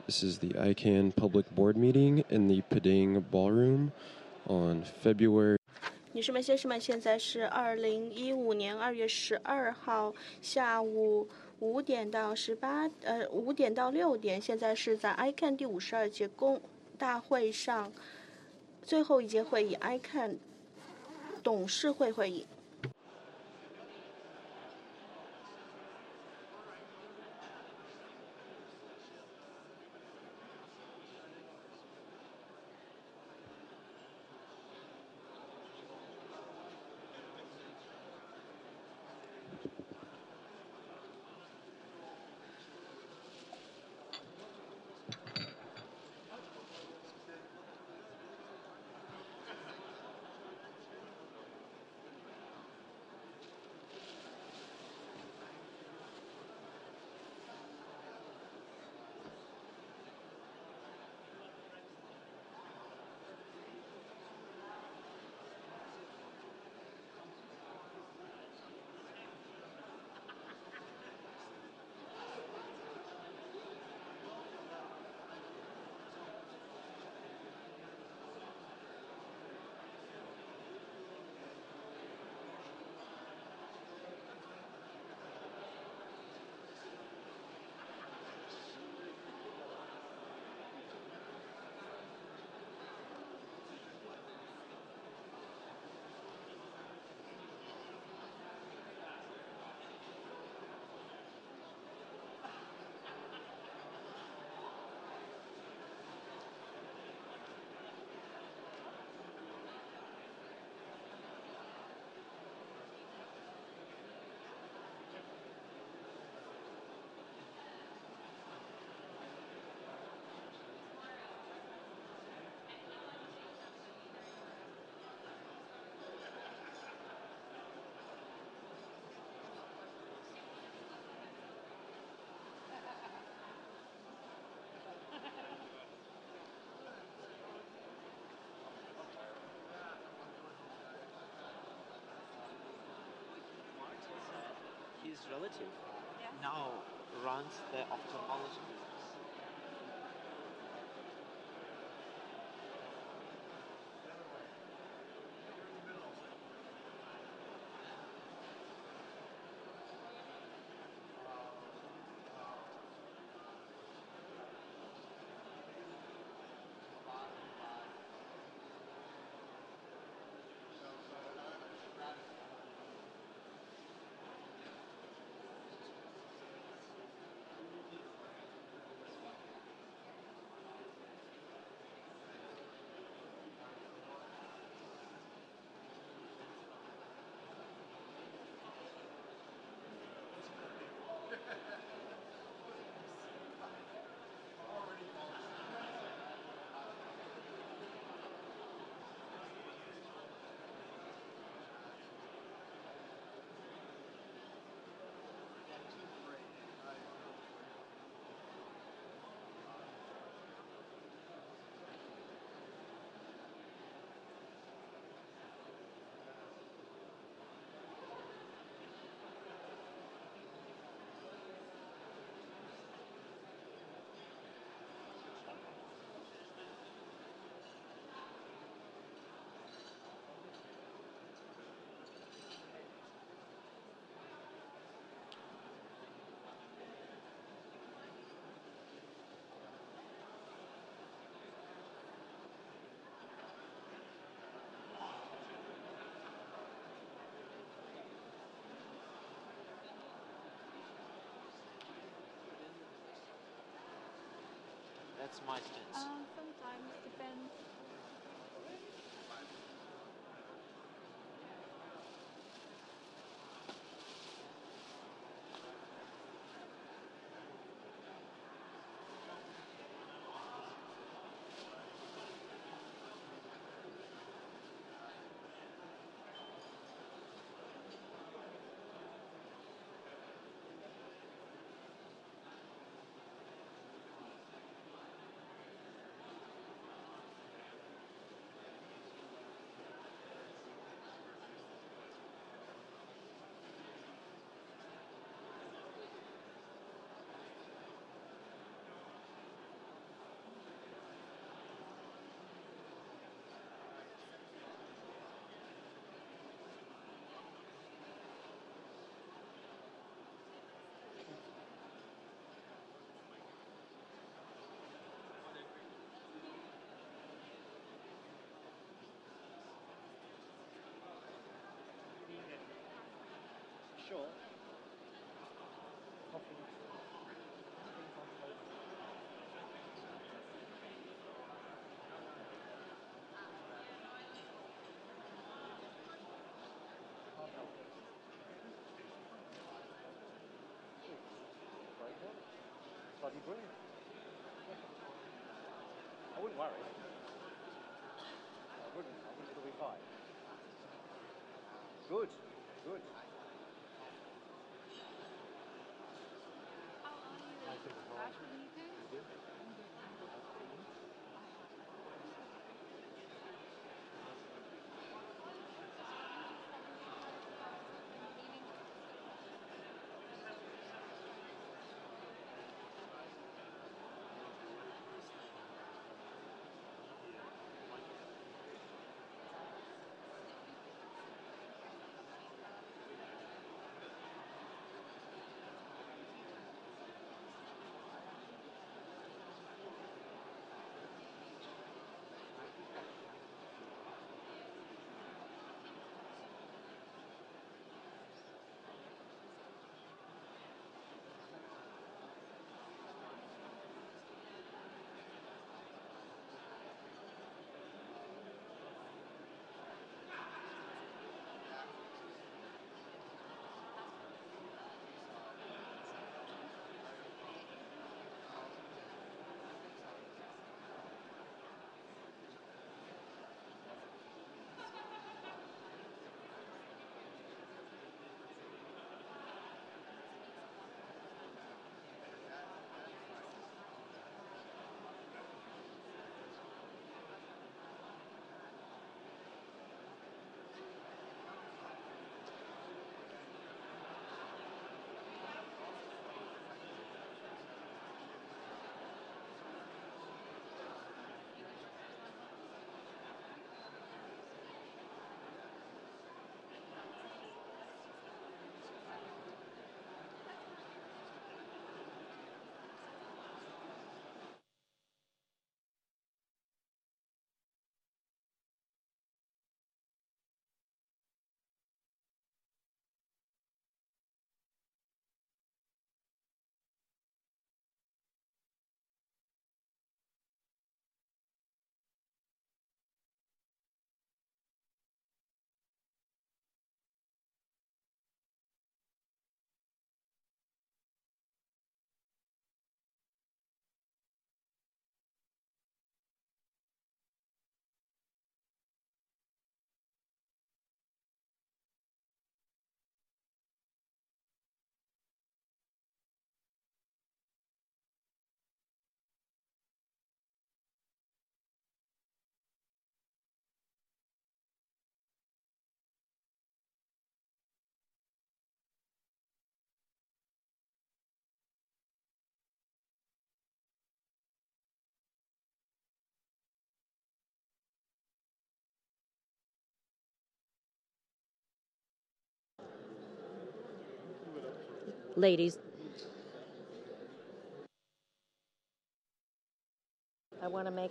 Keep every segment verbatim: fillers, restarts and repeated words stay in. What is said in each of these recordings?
This is the I CANN public board meeting in the Padang Ballroom on February. 女士们、先生们，现在是二零一五年二月十二号下午五点到十八呃五点到六点，现在是在 I CANN 第五十二届公大会上最后一届会议 I CANN 董事会会议。 His relative yeah. now runs the ophthalmology business. That's my stance. Uh, sometimes depends. sure. Coffee. Very good. Bloody brilliant. I wouldn't worry. I wouldn't. I think it'll be fine. Good. Good. How are you? Back from U K? Ladies, I want to make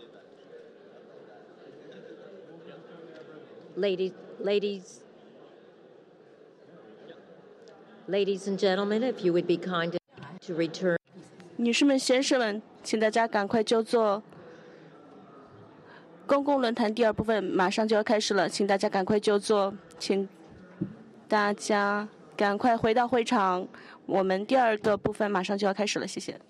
ladies, ladies, ladies and gentlemen, if you would be kind to return. 女士们、先生们，请大家赶快就坐。公共论坛第二部分马上就要开始了，请大家赶快就坐，请大家赶快回到会场，我们第二个部分马上就要开始了，谢谢。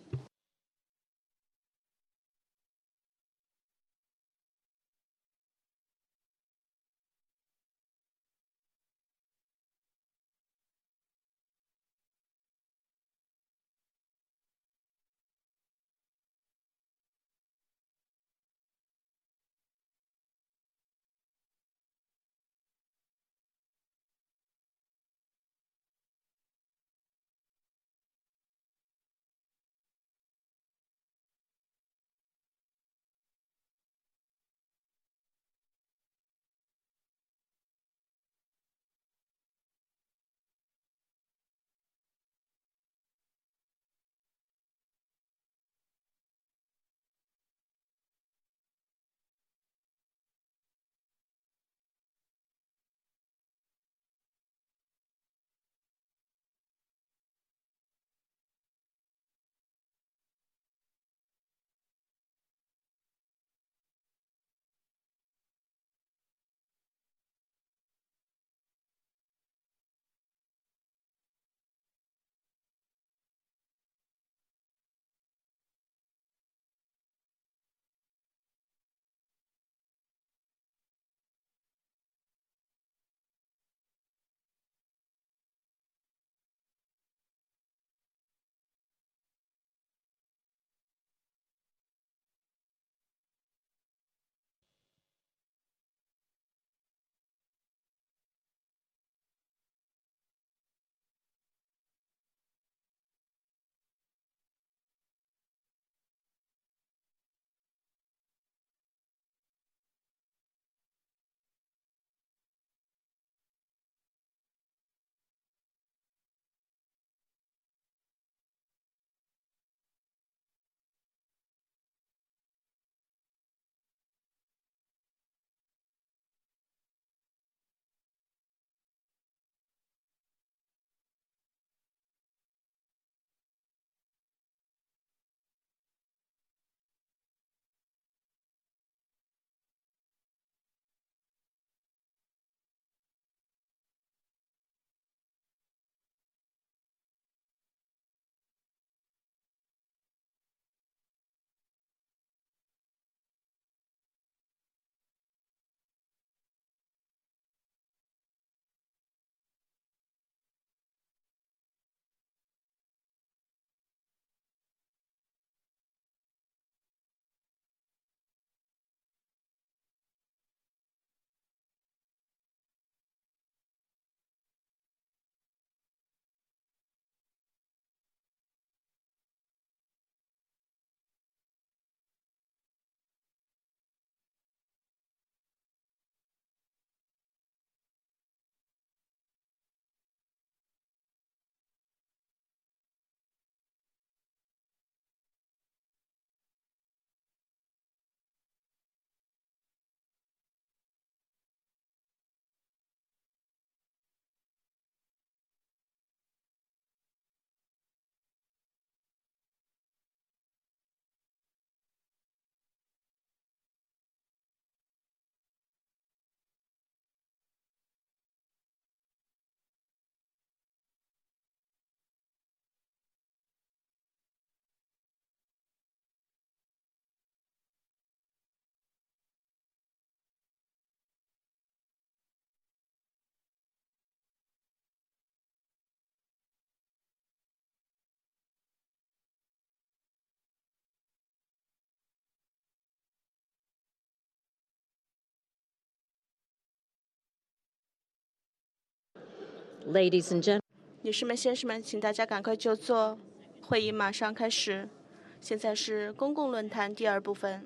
Ladies and gentlemen, 女士们、先生们，请大家赶快就座，会议马上开始。现在是公共论坛第二部分。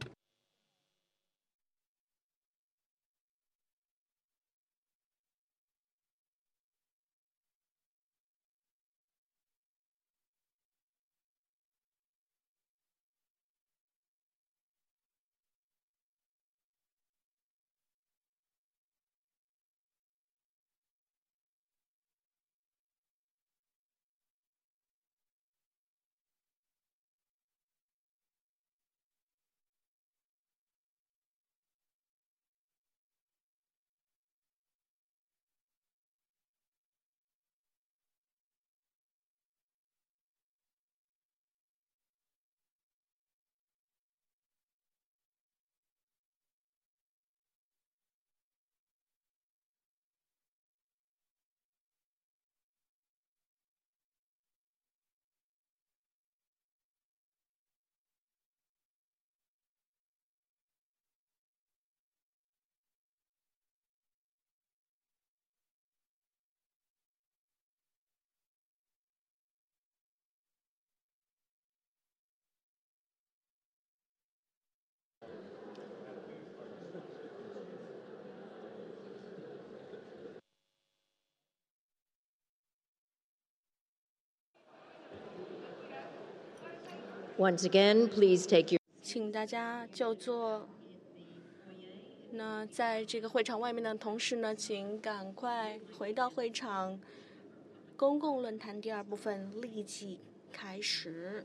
once again, please take your 请大家就座。那在这个会场外面的同事呢，请赶快回到会场。公共论坛第二部分立即开始。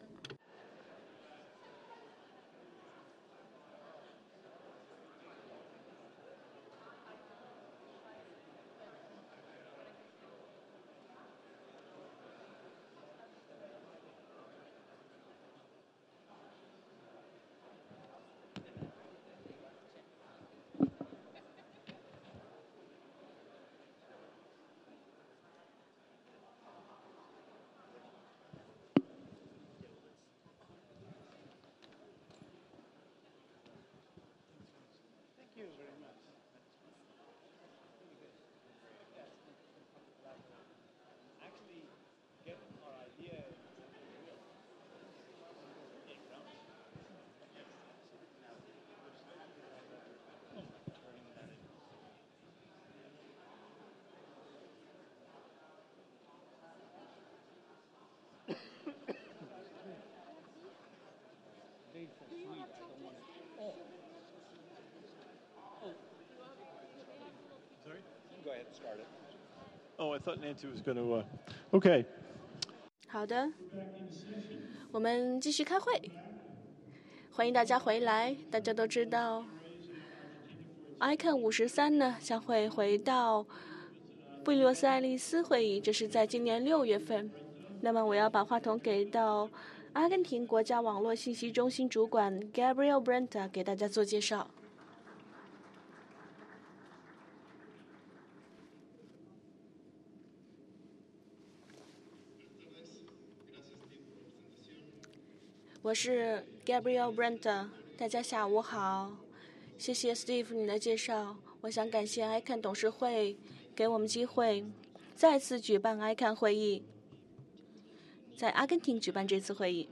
Go ahead and start it. Oh, I thought Nancy was going to. Uh... Okay. 好的，我们继续开会。欢迎大家回来。大家都知道 ，I C A N 五十三呢将会回到布宜诺斯艾利斯会议，这是在今年六月份。那么我要把话筒给到阿根廷国家网络信息中心主管 Gabriel Brenta 给大家做介绍。我是 Gabriel Brenta， 大家下午好，谢谢 Steve 你的介绍。我想感谢 I C A N 董事会给我们机会再次举办 I C A N 会议，在阿根廷举办这次会议。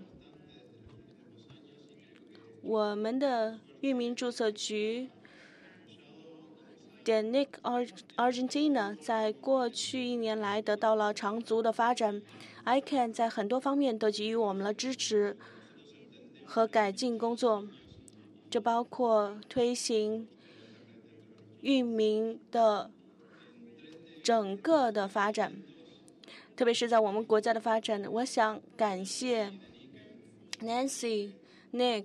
我们的域名注册局 D E N I C Argentina 在过去一年来得到了长足的发展 ，I C A N 在很多方面都给予我们了支持和改进工作，这包括推行域名的整个的发展，特别是在我们国家的发展。我想感谢 Nancy、Nick。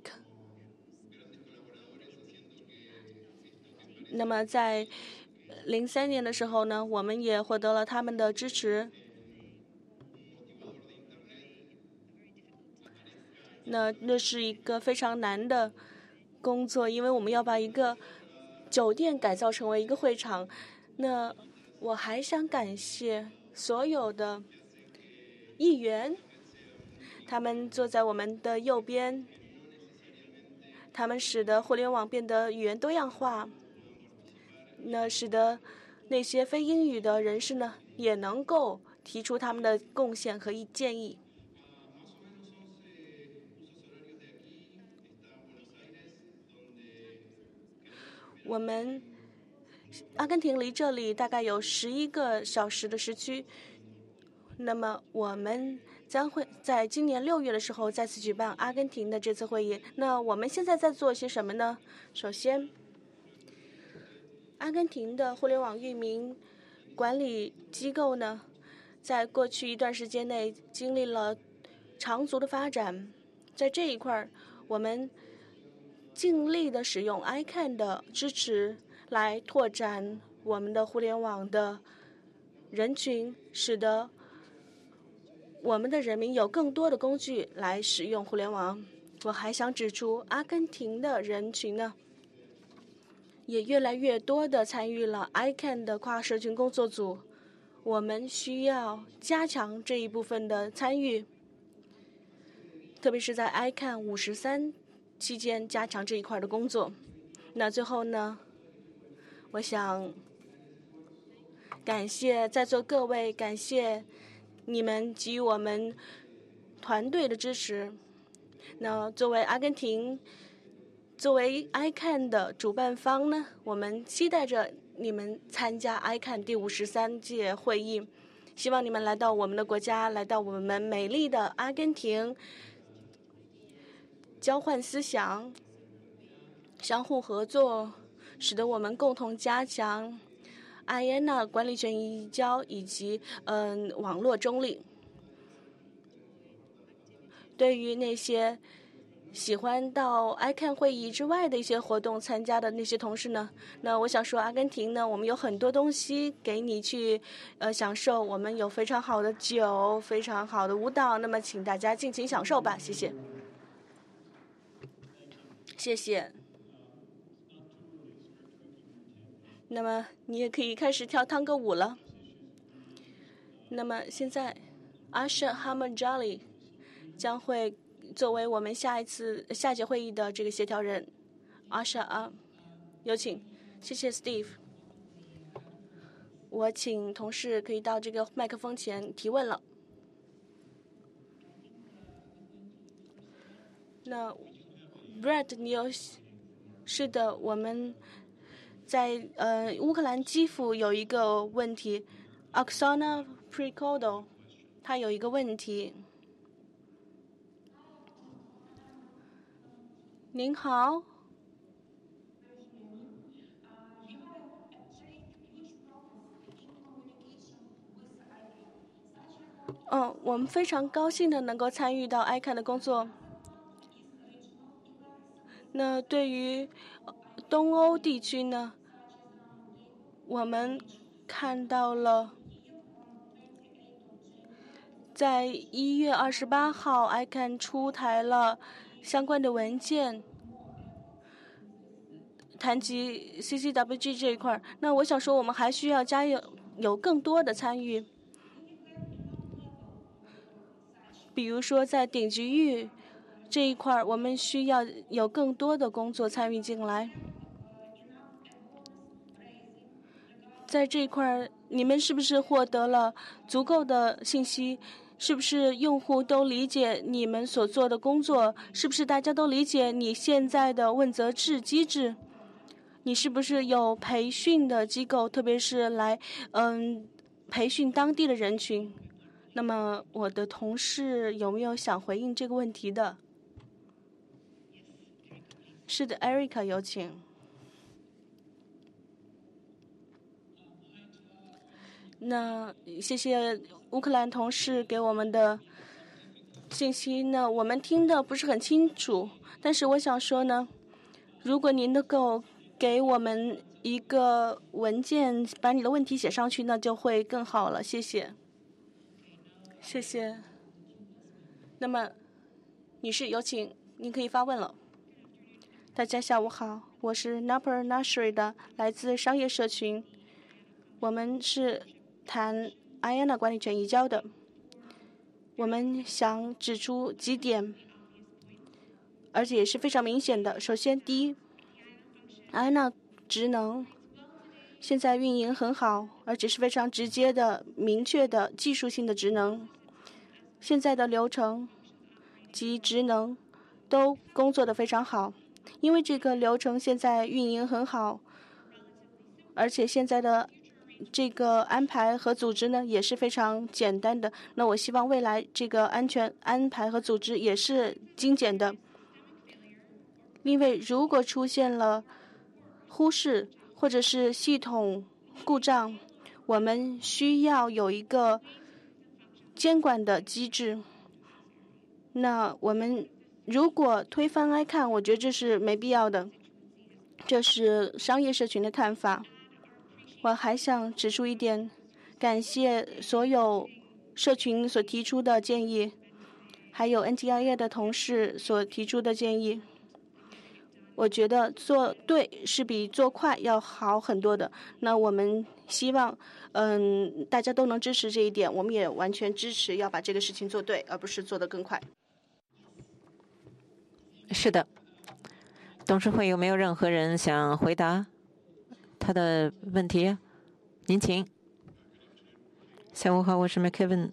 那么在零三年的时候呢，我们也获得了他们的支持。那那是一个非常难的工作，因为我们要把一个酒店改造成为一个会场。那我还想感谢所有的议员，他们坐在我们的右边，他们使得互联网变得语言多样化，那使得那些非英语的人士呢也能够提出他们的贡献和建议。我们阿根廷离这里大概有十一个小时的时区，那么我们将会在今年六月的时候再次举办阿根廷的这次会议。那我们现在在做些什么呢？首先，阿根廷的互联网域名管理机构呢，在过去一段时间内经历了长足的发展。在这一块儿，我们尽力的使用 I C A N 的支持来拓展我们的互联网的人群，使得我们的人民有更多的工具来使用互联网。我还想指出，阿根廷的人群呢，也越来越多的参与了 I C A N 的跨社群工作组。我们需要加强这一部分的参与，特别是在 I C A N 五十三期间加强这一块的工作。那最后呢，我想感谢在座各位，感谢你们给予我们团队的支持。那作为阿根廷，作为 I C A N 的主办方呢，我们期待着你们参加 I C A N 第五十三届会议，希望你们来到我们的国家，来到我们美丽的阿根廷，交换思想，相互合作，使得我们共同加强 I A N A 管理权移交以及嗯、呃、网络中立。对于那些喜欢到 I C A N 会议之外的一些活动参加的那些同事呢，那我想说，阿根廷呢，我们有很多东西给你去呃享受，我们有非常好的酒，非常好的舞蹈，那么请大家尽情享受吧，谢谢。谢谢。那么你也可以开始跳探戈舞了。那么现在 Asha Hamajali 将会作为我们下一次下节会议的这个协调人。Asha 啊，有请。谢谢 Steve。我请同事可以到这个麦克风前提问了。那 Brad， 你有？是的，我们在呃乌克兰基辅有一个问题 ，Oksana Prikodou， 他有一个问题。您好。嗯，我们非常高兴的能够参与到 I C A N 的工作。那对于东欧地区呢，我们看到了，在一月二十八号 I C A N 出台了相关的文件，谈及 C C W G 这一块。那我想说，我们还需要加有有更多的参与，比如说在顶级域这一块，我们需要有更多的工作参与进来。在这一块，你们是不是获得了足够的信息？是不是用户都理解你们所做的工作？是不是大家都理解你现在的问责制机制？你是不是有培训的机构，特别是来嗯培训当地的人群？那么我的同事有没有想回应这个问题的？是的 ，Erica 有请。那谢谢乌克兰同事给我们的信息呢，我们听的不是很清楚，但是我想说呢，如果您能够给我们一个文件，把你的问题写上去，那就会更好了。谢谢，谢谢。那么，女士有请，您可以发问了。大家下午好，我是 Nupur Nursery 的，来自商业社群，我们是谈 I A N A 管理权移交的。我们想指出几点，而且也是非常明显的。首先，第一 ，I A N A 职能现在运营很好，而且是非常直接的、明确的技术性的职能。现在的流程及职能都工作得非常好，因为这个流程现在运营很好，而且现在的这个安排和组织呢也是非常简单的。那我希望未来这个安全安排和组织也是精简的，因为如果出现了忽视或者是系统故障，我们需要有一个监管的机制。那我们如果推翻 I C A N， 我觉得这是没必要的，这是商业社群的看法。我还想指出一点，感谢所有社群所提出的建议，还有 N T I A 的同事所提出的建议。我觉得做对是比做快要好很多的。那我们希望，嗯，大家都能支持这一点。我们也完全支持要把这个事情做对，而不是做得更快。 是的，董事会有没有任何人想回答他的问题？您请。下午好，我是 McKevin，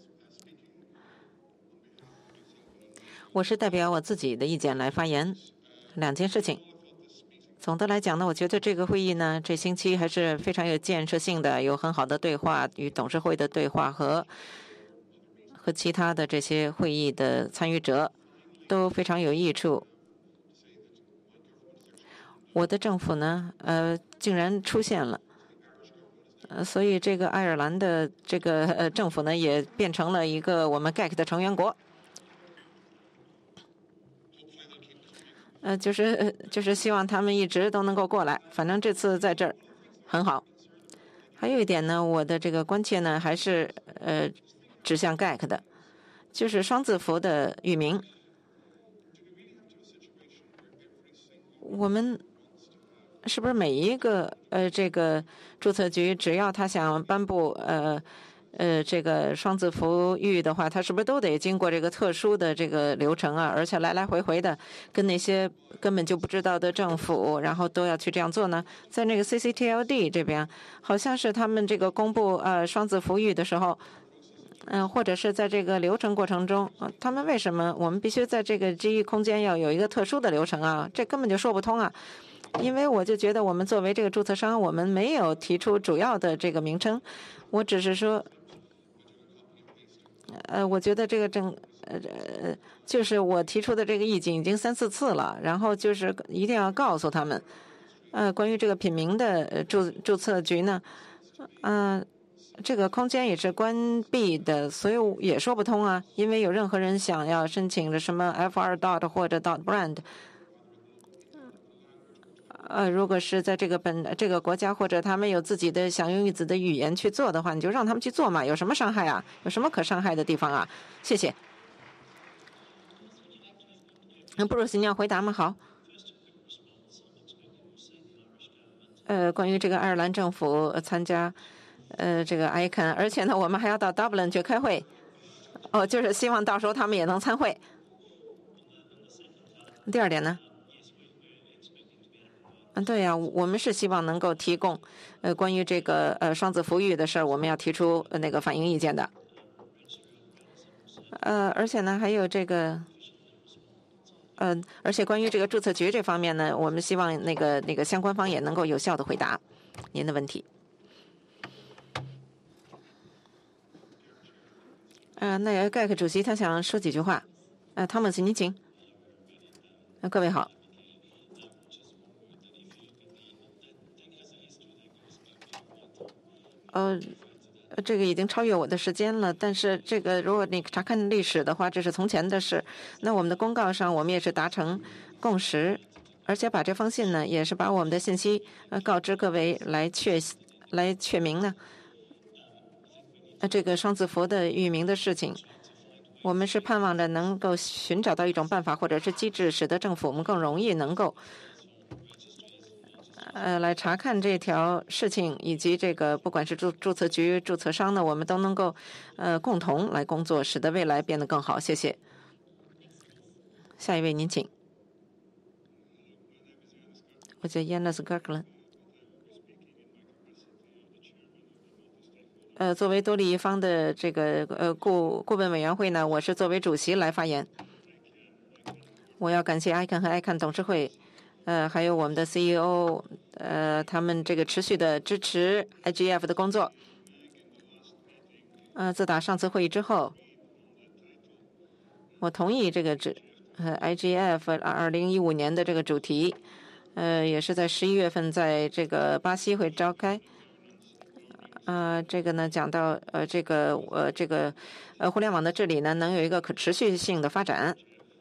我是代表我自己的意见来发言。两件事情。总的来讲呢，我觉得这个会议呢，这星期还是非常有建设性的，有很好的对话，与董事会的对话和和其他的这些会议的参与者都非常有益处。我的政府呢，呃，竟然出现了，呃，所以这个爱尔兰的这个呃政府呢，也变成了一个我们 G A C 的成员国。呃，就是就是希望他们一直都能够过来，反正这次在这儿很好。还有一点呢，我的这个关切呢，还是呃指向 G A C 的，就是双字符的域名。我们是不是每一个呃这个注册局，只要他想颁布呃呃这个双字符域的话，他是不是都得经过这个特殊的这个流程啊？而且来来回回的跟那些根本就不知道的政府，然后都要去这样做呢？在那个 C C T L D 这边，好像是他们这个公布呃双字符域的时候，嗯、呃，或者是在这个流程过程中，呃，他们为什么我们必须在这个 G E 空间要有一个特殊的流程啊？这根本就说不通啊！因为我就觉得我们作为这个注册商，我们没有提出主要的这个名称，我只是说。呃，我觉得这个政呃呃，就是我提出的这个意见已经三四次了，然后就是一定要告诉他们，呃，关于这个品名的注注册局呢，嗯、呃，这个空间也是关闭的，所以也说不通啊，因为有任何人想要申请的什么 F 二 dot 或者 dot brand。呃，如果是在这个本这个国家或者他们有自己的想用自己的语言去做的话，你就让他们去做嘛，有什么伤害啊？有什么可伤害的地方啊？谢谢。那布鲁斯，你要回答吗？好。呃，关于这个爱尔兰政府参加呃这个 I C A N， 而且呢，我们还要到 Dublin 去开会。哦，就是希望到时候他们也能参会。第二点呢？嗯，对呀，我们是希望能够提供，呃，关于这个呃双字符域的事儿，我们要提出那个反映意见的。呃，而且呢，还有这个，嗯、呃，而且关于这个注册局这方面呢，我们希望那个那个相关方也能够有效的回答您的问题。呃，那盖克主席他想说几句话，呃，汤姆斯，您请。呃，各位好。呃，这个已经超越我的时间了。但是这个，如果你查看历史的话，这是从前的事。那我们的公告上，我们也是达成共识，而且把这封信呢，也是把我们的信息呃告知各位来确来确明呢。呃，这个双字符的域名的事情，我们是盼望着能够寻找到一种办法或者是机制，使得政府我们更容易能够。呃，来查看这条事情，以及这个不管是注注册局、注册商呢，我们都能够呃共同来工作，使得未来变得更好。谢谢。下一位，您请。我叫 Yanis Kirkland。 呃，作为多利益方的这个呃顾顾问委员会呢，我是作为主席来发言。我要感谢 I C A N 和 I C A N 董事会，呃，还有我们的 C E O， 呃，他们这个持续的支持 I G F 的工作。呃，自打上次会议之后，我同意这个这呃 I G F 二零一五年的这个主题，呃，也是在十一月份在这个巴西会召开。呃，这个呢讲到呃这个呃这个呃互联网的治理呢，能有一个可持续性的发展。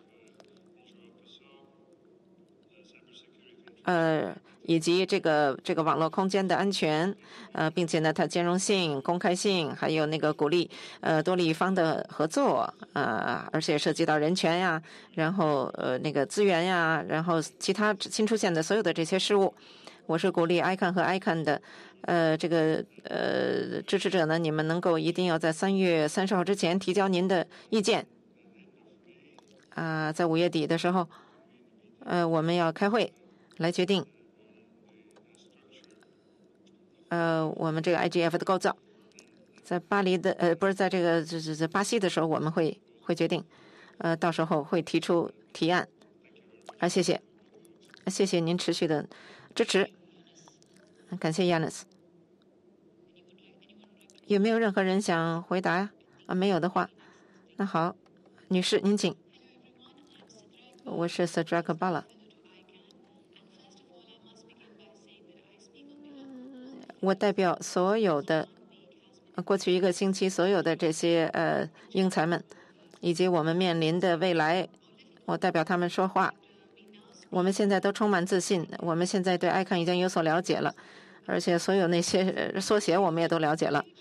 呃，以及这个这个网络空间的安全，呃，并且呢，它兼容性、公开性，还有那个鼓励呃多利益方的合作，呃，而且涉及到人权呀，然后呃那个资源呀，然后其他新出现的所有的这些事物，我是鼓励 I C A N 和 I C A N 的呃这个呃支持者呢，你们能够一定要在三月三十号之前提交您的意见。啊、呃，在五月底的时候，呃，我们要开会。来决定，呃，我们这个 I G F 的构造，在巴黎的呃，不是在这个这这这巴西的时候，我们会会决定，呃，到时候会提出提案。啊，谢谢，谢谢您持续的支持，感谢 Yanis。有没有任何人想回答呀？啊，没有的话，那好，女士您请。我是 Sadraka Bala。我代表所有的过去一个星期所有的这些呃英才们，以及我们面临的未来，我代表他们说话。我们现在都充满自信，我们现在对 I C A N 已经有所了解了，而且所有那些缩写我们也都了解了。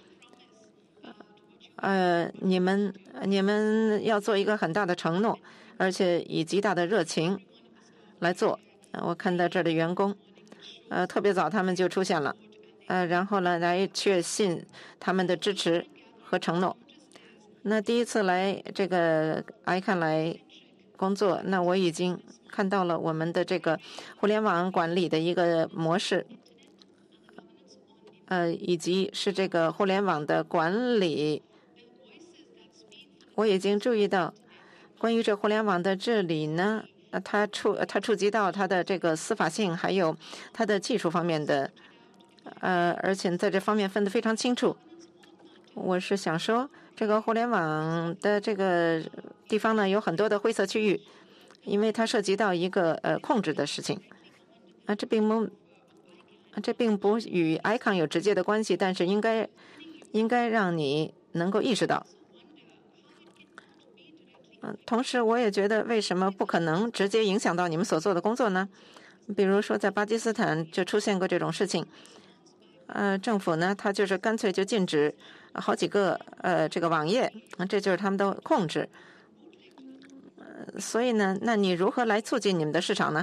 呃，你们你们要做一个很大的承诺，而且以极大的热情来做。我看到这儿的员工，呃，特别早他们就出现了。呃，然后呢，来确信他们的支持和承诺。那第一次来这个 I C A N 来工作，那我已经看到了我们的这个互联网管理的一个模式，呃，以及是这个互联网的管理。我已经注意到，关于这互联网的治理呢，呃、它触它触及到它的这个司法性，还有它的技术方面的。呃，而且在这方面分得非常清楚。我是想说，这个互联网的这个地方呢，有很多的灰色区域，因为它涉及到一个呃控制的事情。啊，这并不，这并不与 I C A N 有直接的关系，但是应该应该让你能够意识到。嗯，同时我也觉得，为什么不可能直接影响到你们所做的工作呢？比如说，在巴基斯坦就出现过这种事情。呃，政府呢，它就是干脆就禁止好几个呃这个网页，这就是他们的控制。呃，所以呢，那你如何来促进你们的市场呢？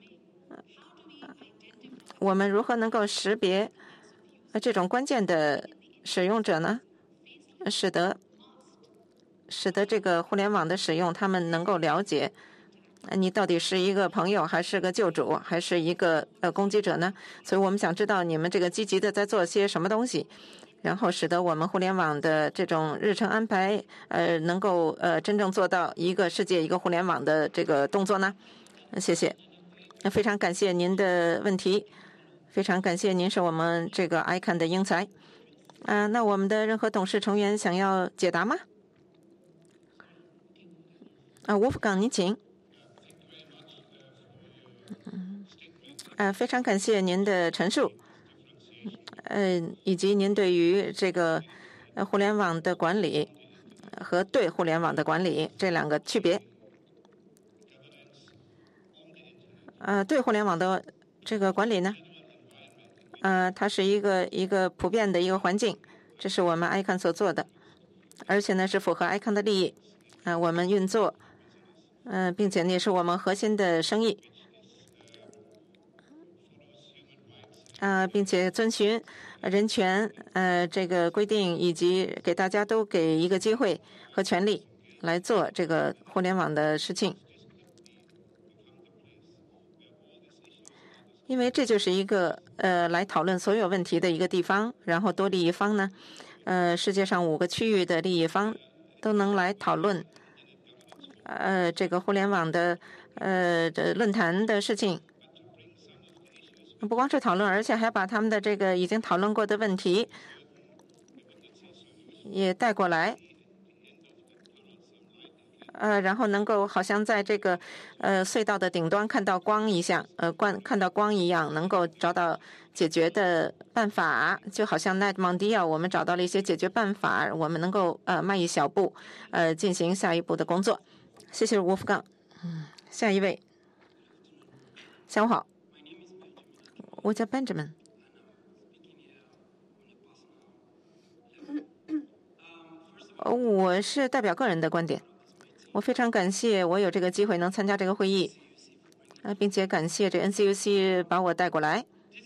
我们如何能够识别呃这种关键的使用者呢？使得使得这个互联网的使用，他们能够了解。你到底是一个朋友，还是个救主，还是一个呃攻击者呢？所以我们想知道你们这个积极的在做些什么东西，然后使得我们互联网的这种日程安排，呃，能够呃真正做到一个世界一个互联网的这个动作呢？谢谢，非常感谢您的问题，非常感谢您是我们这个 I C A N 的英才。啊、呃，那我们的任何董事成员想要解答吗？啊，吴副岗，您请。呃，非常感谢您的陈述，呃，以及您对于这个呃互联网的管理和对互联网的管理这两个区别。呃，对互联网的这个管理呢，呃，它是一个一个普遍的一个环境，这是我们 I C A N 所做的，而且呢是符合 I C A N 的利益，啊、呃，我们运作，嗯、呃，并且呢也是我们核心的生意。啊、呃，并且遵循人权呃这个规定，以及给大家都给一个机会和权利来做这个互联网的事情，因为这就是一个呃来讨论所有问题的一个地方。然后多利益方呢， 呃，世界上五个区域的利益方都能来讨论，呃，这个互联网的呃这论坛的事情。不光是讨论，而且还把他们的这个已经讨论过的问题也带过来，呃，然后能够好像在这个呃隧道的顶端看到光一样，呃，观看到光一样，能够找到解决的办法，就好像 Net Mondial， 我们找到了一些解决办法，我们能够呃迈一小步，呃，进行下一步的工作。谢谢吴福刚。嗯，下一位，下午好。我叫 Benjamin。我是代表个人的观点。我非常感谢我有这个机会能参加这个会议，啊，并且感谢这 N C U C 把我带过来。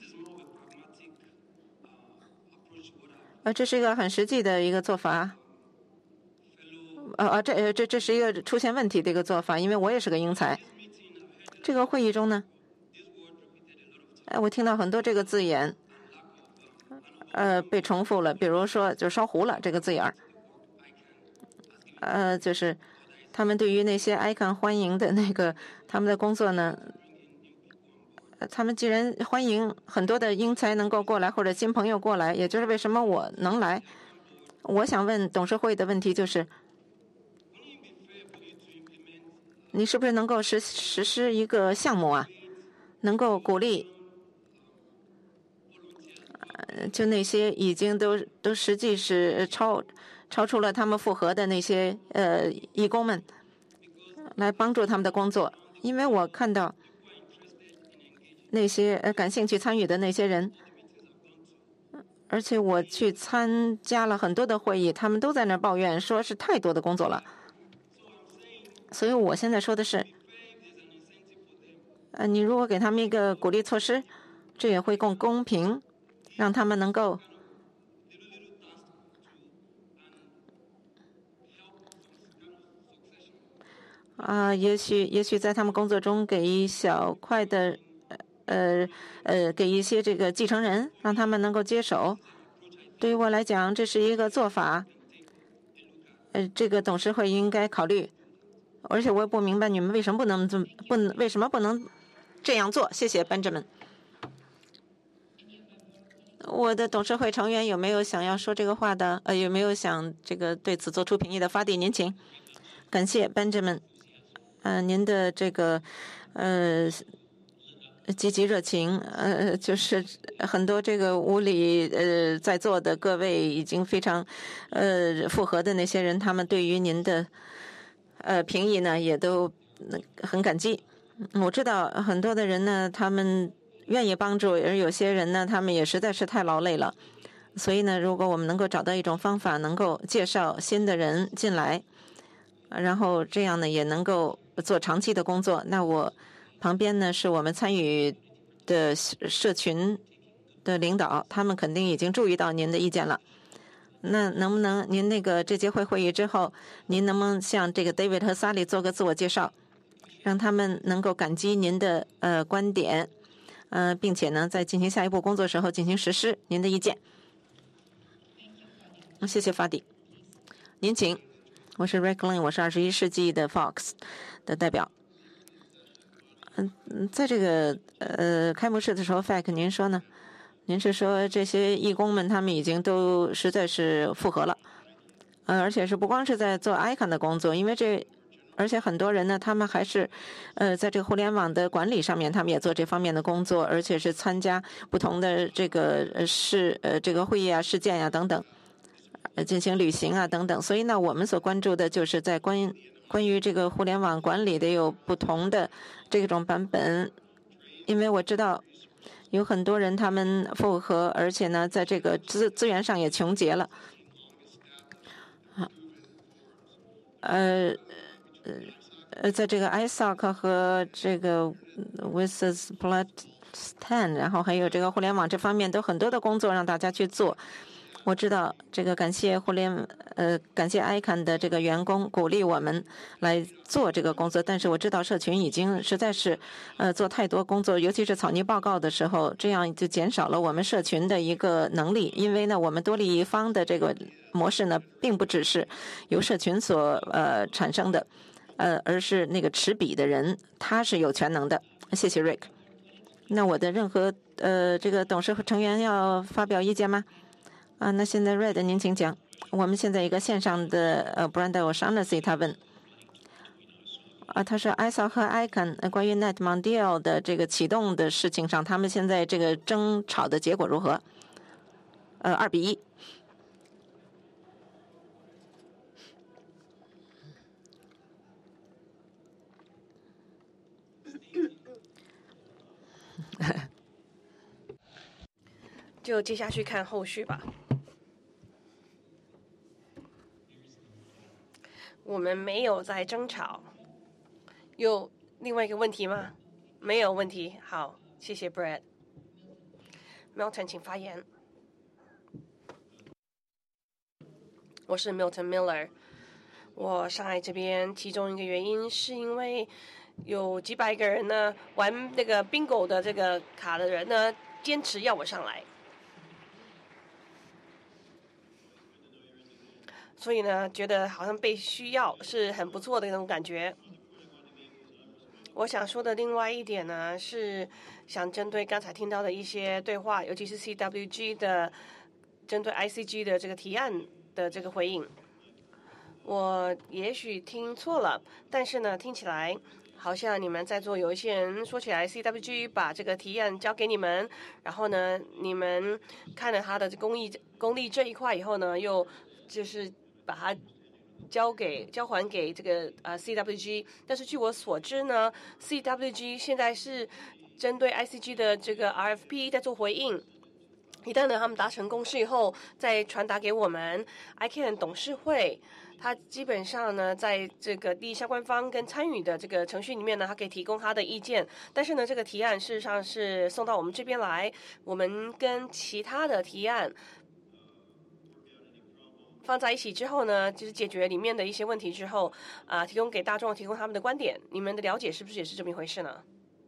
呃，这是一个很实际的一个做法。呃呃，这这这是一个出现问题的一个做法，因为我也是个英才。这个会议中呢，哎，我听到很多这个字眼，呃，被重复了。比如说，就烧糊了这个字眼儿，呃，就是他们对于那些 icon 欢迎的那个他们的工作呢，呃他们既然欢迎很多的英才能够过来，或者新朋友过来，也就是为什么我能来。我想问董事会的问题就是，你是不是能够实实施一个项目啊，能够鼓励就那些已经都都实际是超超出了他们负荷的那些呃义工们，来帮助他们的工作。因为我看到那些呃感兴趣参与的那些人，而且我去参加了很多的会议，他们都在那儿抱怨，说是太多的工作了。所以我现在说的是，呃，你如果给他们一个鼓励措施，这也会更公平。让他们能够啊，也许也许在他们工作中给一小块的呃呃给一些这个继承人，让他们能够接手。对于我来讲，这是一个做法，呃，这个董事会应该考虑。而且我也不明白你们为什么不能这么不能为什么不能这样做？谢谢 Benjamin。我的董事会成员有没有想要说这个话的？呃，有没有想这个对此做出评议的？发弟，您请。感谢 Benjamin， 呃，您的这个呃积极热情，呃，就是很多这个屋里呃在座的各位已经非常呃符合的那些人，他们对于您的呃评议呢也都很感激。我知道很多的人呢，他们愿意帮助，而有些人呢，他们也实在是太劳累了。所以呢，如果我们能够找到一种方法，能够介绍新的人进来，然后这样呢，也能够做长期的工作。那我旁边呢，是我们参与的社群的领导，他们肯定已经注意到您的意见了。那能不能您那个这届会会议之后，您能不能向这个 David 和 Sally 做个自我介绍，让他们能够感激您的呃观点？呃，并且呢，在进行下一步工作时候进行实施。您的意见。谢谢法迪。您请。我是 Rick Lane， 我是二十一世纪的 Fox 的代表。嗯，在这个呃开幕式的时候 ，Fac 您说呢？您是说这些义工们他们已经都实在是复合了，呃，而且是不光是在做 icon 的工作，因为这。而且很多人呢，他们还是，呃，在这个互联网的管理上面，他们也做这方面的工作，而且是参加不同的这个呃事呃这个会议啊、事件呀、啊、等等，呃，进行旅行啊等等。所以呢，我们所关注的就是在关关于这个互联网管理的有不同的这种版本，因为我知道有很多人他们复合，而且呢，在这个资资源上也穷竭了，啊，呃。呃，在这个 I S O C 和这个 Wizards Platform， 然后还有这个互联网这方面都很多的工作让大家去做， 我知道这个感谢互联呃感谢 I C A N 的这个员工鼓励我们来做这个工作，但是我知道社群已经实在是呃做太多工作，尤其是草拟报告的时候，这样就减少了我们社群的一个能力。因为呢，我们多利益方的这个模式呢，并不只是由社群所呃产生的，呃，而是那个持笔的人他是有全能的。谢谢 Rick。那我的任何呃这个董事成员要发表意见吗？啊，那现在 Red 您请讲。我们现在一个线上的呃 Brenda O'Shaughnessy 他问，啊，他说 I S A 和 I C A N 关于 Net Mondial 的这个启动的事情上，他们现在这个争吵的结果如何？呃，二比一。 就接下去看后续吧。我们没有在争吵。有另外一个问题吗？没有问题。好，谢谢 Brad。Milton， 请发言。我是 Milton Miller。我上来这边其中一个原因是因为有几百个人呢玩那个 bingo 的这个卡的人呢坚持要我上来。所以呢，觉得好像被需要是很不错的那种感觉。我想说的另外一点呢，是想针对刚才听到的一些对话，尤其是 C W G 的针对 I C G 的这个提案的这个回应。我也许听错了，但是呢，听起来好像你们在座有一些人说起来 C W G 把这个提案交给你们，然后呢，你们看了他的公益公力这一块以后呢，又就是把它交给交还给这个呃 C W G， 但是据我所知呢 ，C W G 现在是针对 I C G 的这个 R F P 在做回应。一旦呢他们达成共识以后，再传达给我们 I C A N 董事会，它基本上呢在这个利益相关方跟参与的这个程序里面呢，它可以提供它的意见。但是呢，这个提案事实上是送到我们这边来，我们跟其他的提案放在一起之后呢，就是解决里面的一些问题之后，啊、呃，提供给大众，提供他们的观点。你们的了解是不是也是这么一回事呢？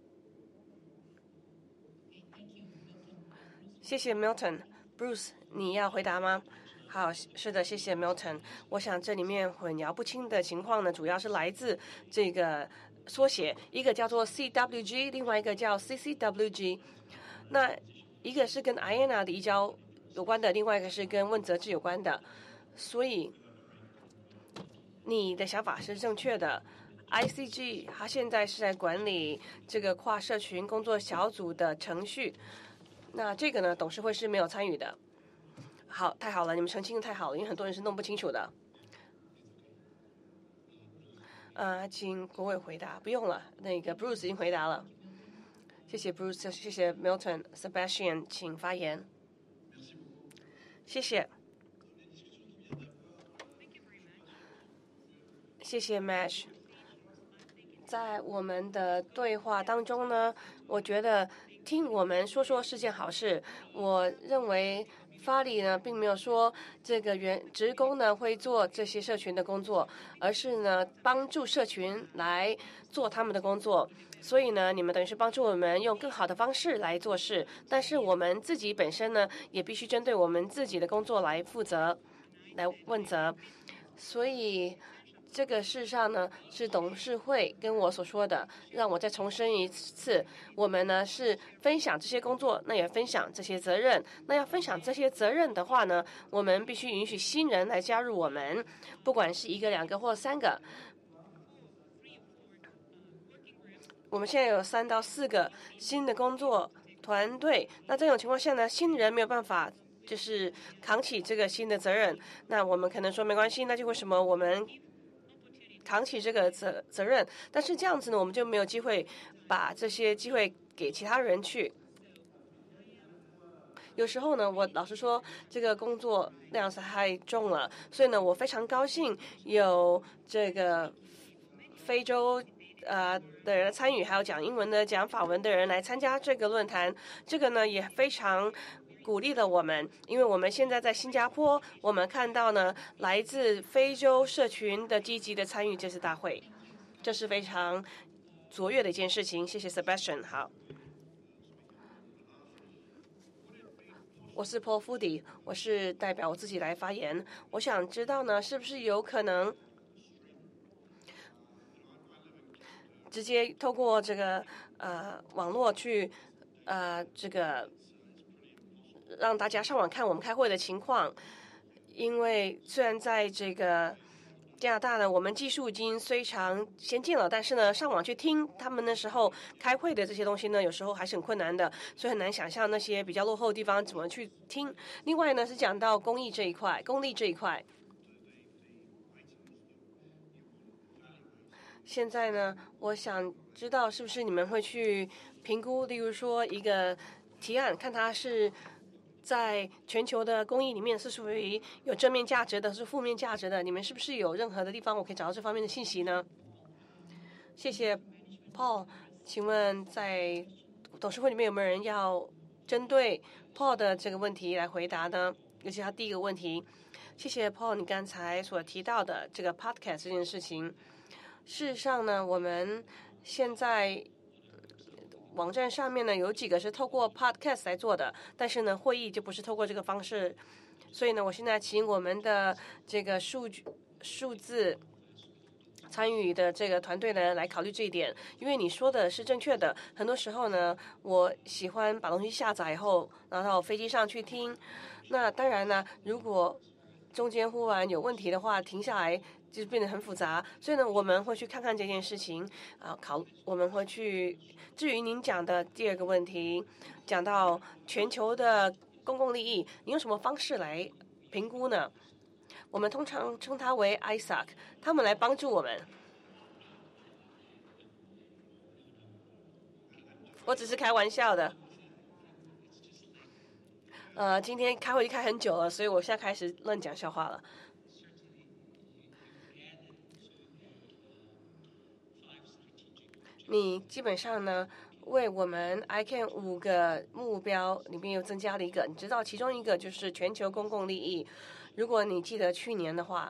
谢谢 Milton。Bruce， 你要回答吗？好，是的，谢谢 Milton。我想这里面混淆不清的情况呢，主要是来自这个缩写，一个叫做 C W G， 另外一个叫 C C W G。那一个是跟 I A N A 的移交有关的，另外一个是跟问责制有关的。所以你的想法是正确的。I C G 它现在是在管理这个跨社群工作小组的程序，那这个呢，董事会是没有参与的。好，太好了，你们澄清的太好了，因为很多人是弄不清楚的。呃，请国委回答，不用了，那个 Bruce 已经回答了。谢谢 Bruce， 谢谢 Milton。Sebastian， 请发言。谢谢。谢谢 Mash。在我们的对话当中呢，我觉得听我们说说是件好事。我认为发力呢，并没有说这个员职工呢会做这些社群的工作，而是呢帮助社群来做他们的工作。所以呢，你们等于是帮助我们用更好的方式来做事，但是我们自己本身呢，也必须针对我们自己的工作来负责，来问责。所以这个事实上呢，是董事会跟我所说的，让我再重申一次，我们呢是分享这些工作，那也分享这些责任。那要分享这些责任的话呢，我们必须允许新人来加入我们，不管是一个、两个或三个。我们现在有三到四个新的工作团队，那这种情况下呢，新人没有办法就是扛起这个新的责任，那我们可能说没关系，那就为什么我们扛起这个责责任？但是这样子呢，我们就没有机会把这些机会给其他人去。有时候呢，我老实说，这个工作量是太重了，所以呢，我非常高兴有这个非洲呃的人参与，还有讲英文的、讲法文的人来参加这个论坛。这个呢，也非常鼓励了我们，因为我们现在在新加坡，我们看到呢来自非洲社群的积极的参与这次大会，这是非常卓越的一件事情。谢谢 Sebastian。 好，我是 Paul Foodie， 我是代表我自己来发言。我想知道呢，是不是有可能直接透过这个呃网络去呃这个让大家上网看我们开会的情况？因为虽然在这个加拿大呢，我们技术已经非常先进了，但是呢，上网去听他们那时候开会的这些东西呢，有时候还是很困难的，所以很难想象那些比较落后的地方怎么去听。另外呢，是讲到公益这一块，公利这一块。现在呢，我想知道是不是你们会去评估，例如说一个提案，看它是在全球的公益里面是属于有正面价值的，是负面价值的，你们是不是有任何的地方我可以找到这方面的信息呢？谢谢 Paul。 请问在董事会里面有没有人要针对 Paul 的这个问题来回答呢？尤其他第一个问题。谢谢 Paul 你刚才所提到的这个 podcast 这件事情。事实上呢，我们现在网站上面呢有几个是透过 podcast 来做的，但是呢会议就不是透过这个方式。所以呢，我现在请我们的这个数据数字参与的这个团队呢来考虑这一点。因为你说的是正确的，很多时候呢我喜欢把东西下载以后拿到飞机上去听，那当然呢如果中间忽然有问题的话停下来就变得很复杂，所以呢我们会去看看这件事情啊，考我们会去。至于您讲的第二个问题，讲到全球的公共利益，你用什么方式来评估呢？我们通常称它为 I S A C， 他们来帮助我们。我只是开玩笑的。呃，今天开会就开很久了，所以我现在开始乱讲笑话了。你基本上呢，为我们 I C A N 五个目标里面又增加了一个，你知道其中一个就是全球公共利益。如果你记得去年的话，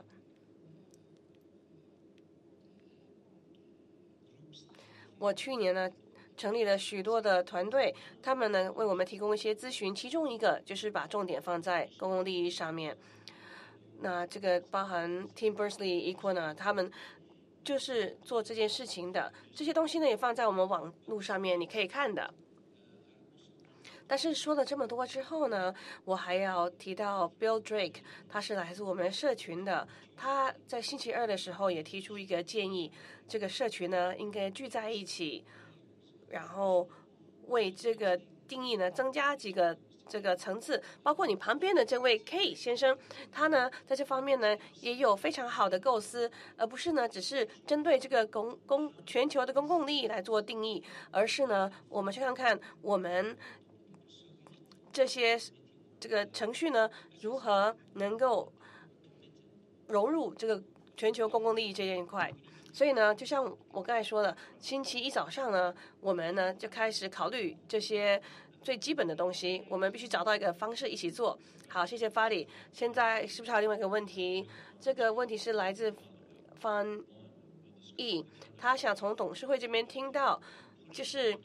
我去年呢成立了许多的团队，他们呢为我们提供一些咨询，其中一个就是把重点放在公共利益上面。那这个包含 Tim Berners-Lee、Equal 呢，他们就是做这件事情的。这些东西呢也放在我们网络上面，你可以看的。但是说了这么多之后呢，我还要提到 Bill Drake， 他是来自我们社群的。他在星期二的时候也提出一个建议，这个社群呢应该聚在一起，然后为这个定义呢增加几个这个层次，包括你旁边的这位 K 先生，他呢在这方面呢也有非常好的构思，而不是呢只是针对这个公公全球的公共利益来做定义，而是呢我们去看看我们这些这个程序呢如何能够融入这个全球公共利益这一块。所以呢，就像我刚才说的，星期一早上呢，我们呢就开始考虑这些最基本的东西，我们必须找到一个方式一起做。好，谢谢法理。现在是不是还有另外一个问题？这个问题是来自方毅，他想从董事会这边听到，就是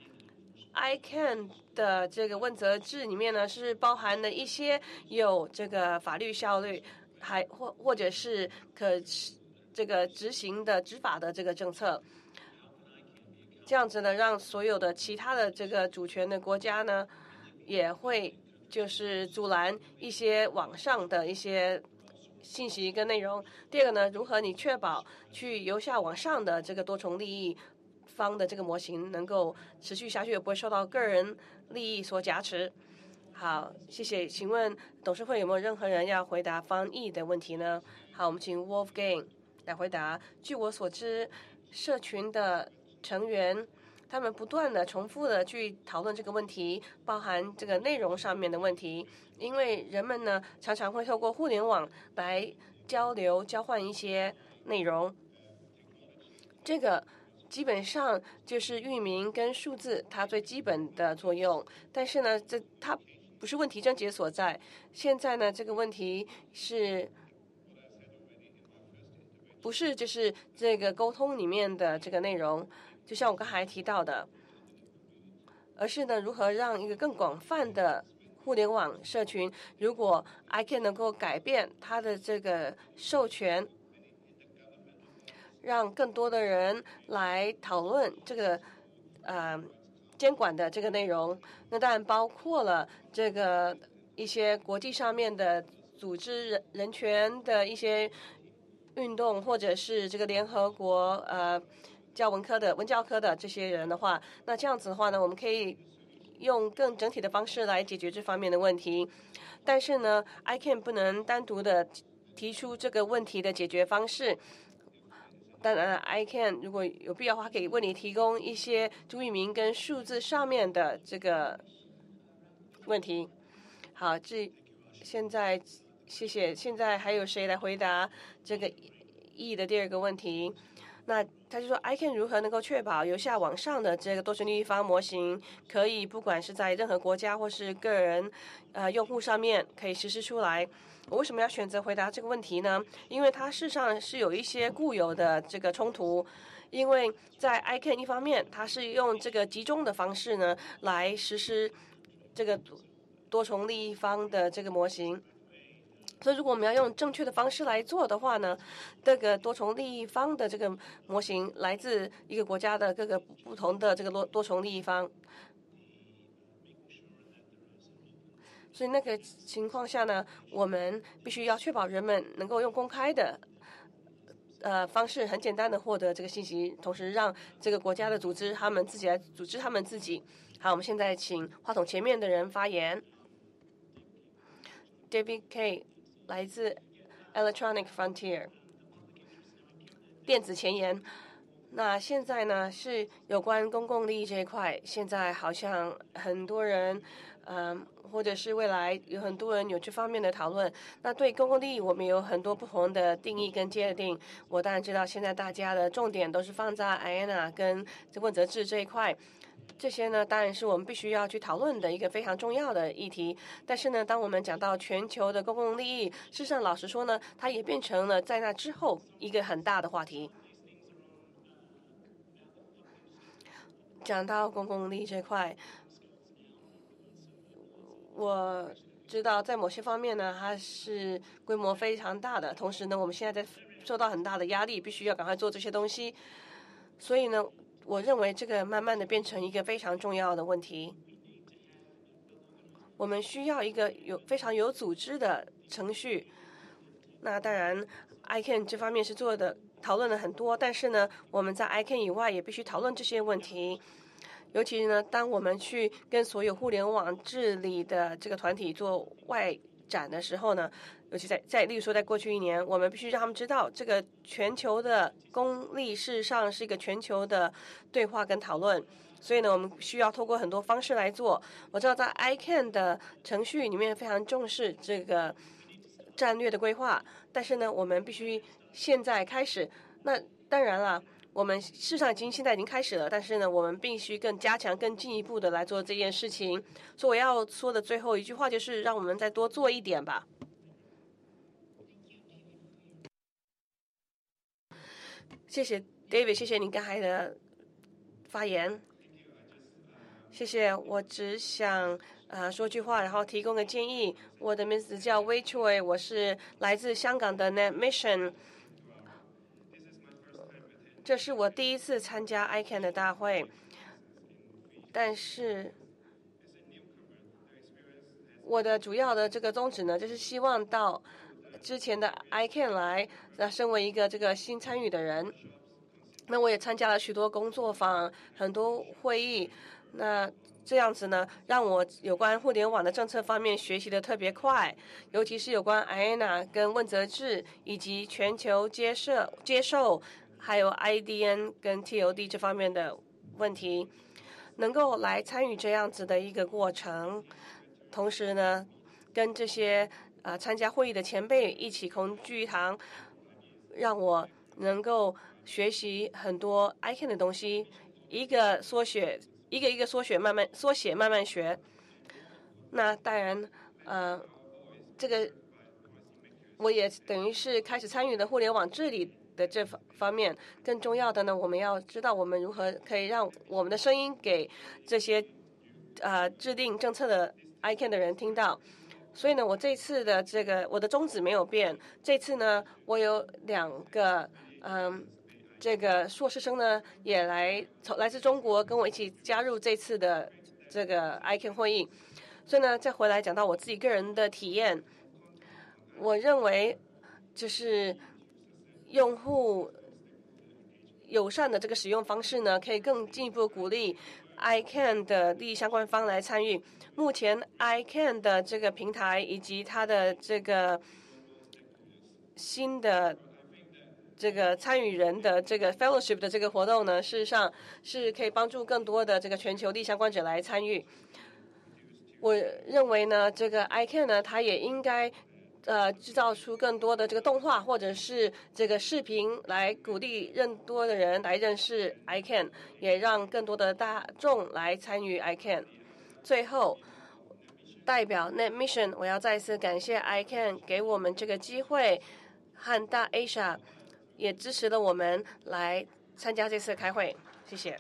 I C A N 的这个问责制里面呢，是包含了一些有这个法律效率，还或或者是可这个执行的执法的这个政策。这样子呢，让所有的其他的这个主权的国家呢，也会就是阻拦一些网上的一些信息跟内容。第二个呢，如何你确保去由下往上的这个多重利益方的这个模型能够持续下去，也不会受到个人利益所夹持。好，谢谢。请问董事会有没有任何人要回答方毅的问题呢？好，我们请 Wolfgang 来回答。据我所知，社群的成员他们不断的重复的去讨论这个问题，包含这个内容上面的问题，因为人们呢常常会透过互联网来交流交换一些内容，这个基本上就是域名跟数字它最基本的作用。但是呢这它不是问题症结所在。现在呢，这个问题是不是就是这个沟通里面的这个内容，就像我刚才提到的，而是呢，如何让一个更广泛的互联网社群，如果 I C A N 能够改变它的这个授权，让更多的人来讨论这个呃监管的这个内容，那当然包括了这个一些国际上面的组织人人权的一些运动，或者是这个联合国呃教文科的文教科的这些人的话，那这样子的话呢，我们可以用更整体的方式来解决这方面的问题。但是呢 I C A N 不能单独的提出这个问题的解决方式。当然 I C A N 如果有必要的话，可以为你提供一些注意名跟数字上面的这个问题。好，这现在谢谢。现在还有谁来回答这个 E 的第二个问题？那他就说 I C A N 如何能够确保由下往上的这个多重立方模型可以不管是在任何国家或是个人呃用户上面可以实施出来。我为什么要选择回答这个问题呢？因为它事实上是有一些固有的这个冲突。因为在 I C A N 一方面，它是用这个集中的方式呢来实施这个多重立方的这个模型。所以如果我们要用正确的方式来做的话呢，这个多重立方的这个模型来自一个国家的各个不同的这个多多重立方。所以那个情况下呢，我们必须要确保人们能够用公开的呃方式，很简单的获得这个信息，同时让这个国家的组织他们自己来组织他们自己。好，我们现在请话筒前面的人发言。David K 来自 Electronic Frontier 电子前沿。那现在呢是有关公共利益这一块，现在好像很多人嗯、呃或者是未来有很多人有这方面的讨论。那对公共利益我们有很多不同的定义跟界定。我当然知道现在大家的重点都是放在 I A N A 跟问责制这一块，这些呢当然是我们必须要去讨论的一个非常重要的议题。但是呢，当我们讲到全球的公共利益，事实上老实说呢，它也变成了在那之后一个很大的话题。讲到公共利益这块，我知道在某些方面呢，它是规模非常大的，同时呢，我们现在在受到很大的压力，必须要赶快做这些东西。所以呢，我认为这个慢慢的变成一个非常重要的问题。我们需要一个有非常有组织的程序。那当然 I C A N 这方面是做的讨论了很多，但是呢，我们在 I C A N 以外也必须讨论这些问题。尤其呢，当我们去跟所有互联网治理的这个团体做外展的时候呢，尤其在在例如说在过去一年，我们必须让他们知道，这个全球的公利事实上是一个全球的对话跟讨论。所以呢，我们需要透过很多方式来做。我知道在 I C A N 的程序里面非常重视这个战略的规划，但是呢，我们必须现在开始。那当然了。我们事实上已经现在已经开始了，但是呢，我们必须更加强、更进一步的来做这件事情。所以我要说的最后一句话就是，让我们再多做一点吧。谢谢 David， 谢谢你刚才的发言。谢谢，我只想呃说句话，然后提供个建议。我的名字叫 Wei Choi， 我是来自香港的 Net Mission。这是我第一次参加 I C A N 的大会，但是我的主要的这个宗旨呢，就是希望到之前的 I C A N 来，那身为一个这个新参与的人，那我也参加了许多工作坊、很多会议，那这样子呢，让我有关互联网的政策方面学习的特别快，尤其是有关 I A N A 跟问责制以及全球接受接受。还有 I D N 跟 T O D 这方面的问题，能够来参与这样子的一个过程，同时呢，跟这些呃参加会议的前辈一起同聚一堂，让我能够学习很多 I C A N 的东西，一个缩写，一个一个缩写，慢慢缩写慢慢学。 那当然，呃，这个我也等于是开始参与了互联网治理的这方方面。更重要的呢，我们要知道我们如何可以让我们的声音给这些呃制定政策的 I C A N 的人听到。所以呢，我这次的这个我的宗旨没有变。这次呢，我有两个嗯，这个硕士生呢也来从来自中国跟我一起加入这次的这个 I C A N 会议。所以呢，再回来讲到我自己个人的体验，我认为就是用户友善的这个使用方式呢，可以更进一步鼓励 I C A N 的利益相关方来参与。目前 I C A N 的这个平台以及它的这个新的这个参与人的这个 fellowship 的这个活动呢，事实上是可以帮助更多的这个全球利益相关者来参与。我认为呢，这个 I C A N 呢，它也应该呃制造出更多的这个动画或者是这个视频，来鼓励更多的人来认识 I C A N， 也让更多的大众来参与 I C A N。最后，代表 Net Mission， 我要再次感谢 I C A N 给我们这个机会，和大 Asia 也支持了我们来参加这次开会，谢谢。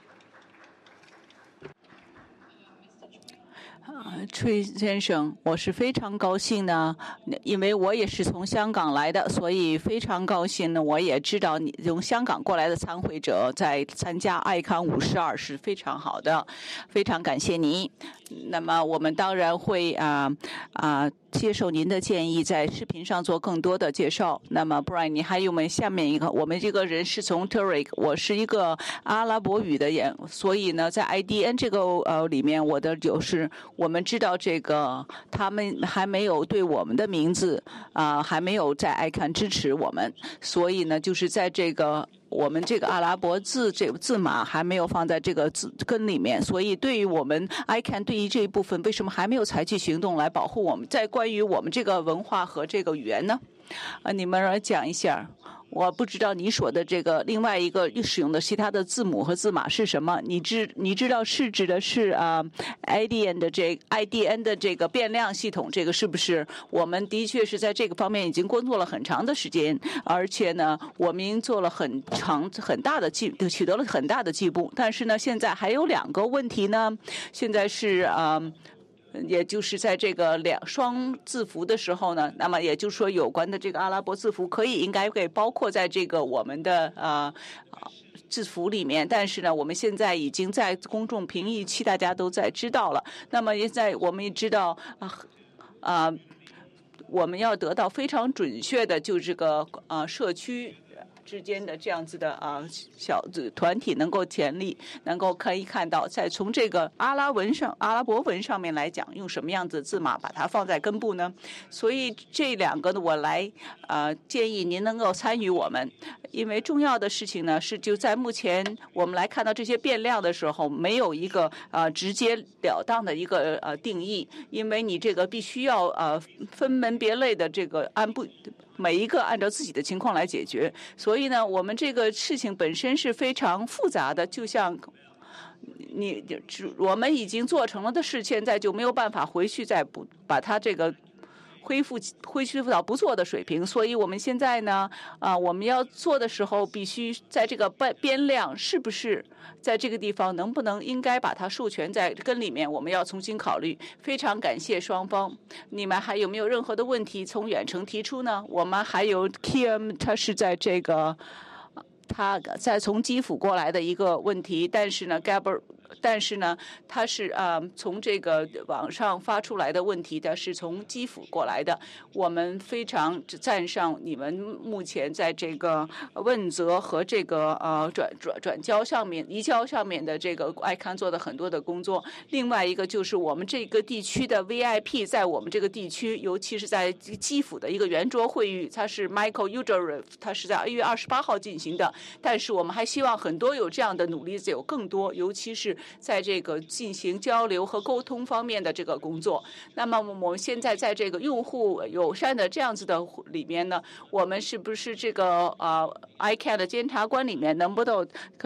呃，崔先生，我是非常高兴呢，因为我也是从香港来的，所以非常高兴呢。我也知道你从香港过来的参会者在参加爱康五十二是非常好的，非常感谢你。那么我们当然会啊啊、呃、接受您的建议，在视频上做更多的介绍。那么 Brian， 你还有没有下面一个？我们这个人是从 Turek， 我是一个阿拉伯语的人，所以呢，在 I D N 这个呃里面，我的就是我们知道这个他们还没有对我们的名字啊、呃、还没有在 I C A N 支持我们，所以呢，就是在这个。我们这个阿拉伯字这个字码还没有放在这个字根里面，所以对于我们 I C A N 对于这一部分为什么还没有采取行动来保护我们？在关于我们这个文化和这个语言呢？啊，你们来讲一下。我不知道你说的这个另外一个使用的其他的字母和字码是什么？你知你知道是指的是啊 I D N 的这 I D N 的这个变量系统，这个是不是？我们的确是在这个方面已经工作了很长的时间，而且呢，我们已经做了很长很大的进，取得了很大的进步。但是呢，现在还有两个问题呢，现在是啊。也就是在这个两双字符的时候呢，那么也就是说有关的这个阿拉伯字符可以应该会包括在这个我们的呃字符里面，但是呢，我们现在已经在公众评议期，大家都在知道了。那么现在我们也知道啊啊、呃，我们要得到非常准确的，就这个啊、呃、社区。之间的这样子的啊小团体能够建立，能够可以看到，在从这个阿拉文上、阿拉伯文上面来讲，用什么样子的字码把它放在根部呢？所以这两个呢，我来呃建议您能够参与我们，因为重要的事情呢是就在目前我们来看到这些变量的时候，没有一个呃直截了当的一个呃定义，因为你这个必须要呃分门别类的这个按不。每一个按照自己的情况来解决，所以呢，我们这个事情本身是非常复杂的，就像你我们已经做成了的事，现在就没有办法回去再补把它这个恢复恢复到不做的水平。所以我们现在呢，啊、呃，我们要做的时候，必须在这个变变量是不是在这个地方能不能应该把它授权在根里面，我们要重新考虑。非常感谢双方，你们还有没有任何的问题从远程提出呢？我们还有 Kim， 他是在这个他在从基辅过来的一个问题，但是呢 Gabriel。但是呢，他是呃从这个网上发出来的问题，他是从基辅过来的。我们非常赞赏你们目前在这个问责和这个呃转转转交上面、移交上面的这个 I C A N 做的很多的工作。另外一个就是我们这个地区的 V I P， 在我们这个地区，尤其是在基辅的一个圆桌会议，它是 Michael Uderev， 他是在一月二十八号进行的。但是我们还希望很多有这样的努力，有更多，尤其是在这个进行交流和沟通方面的这个工作。那么我们现在在这个用户友善的这样子的里面呢，我们是不是这个呃 I C A N 的监察官里面能不能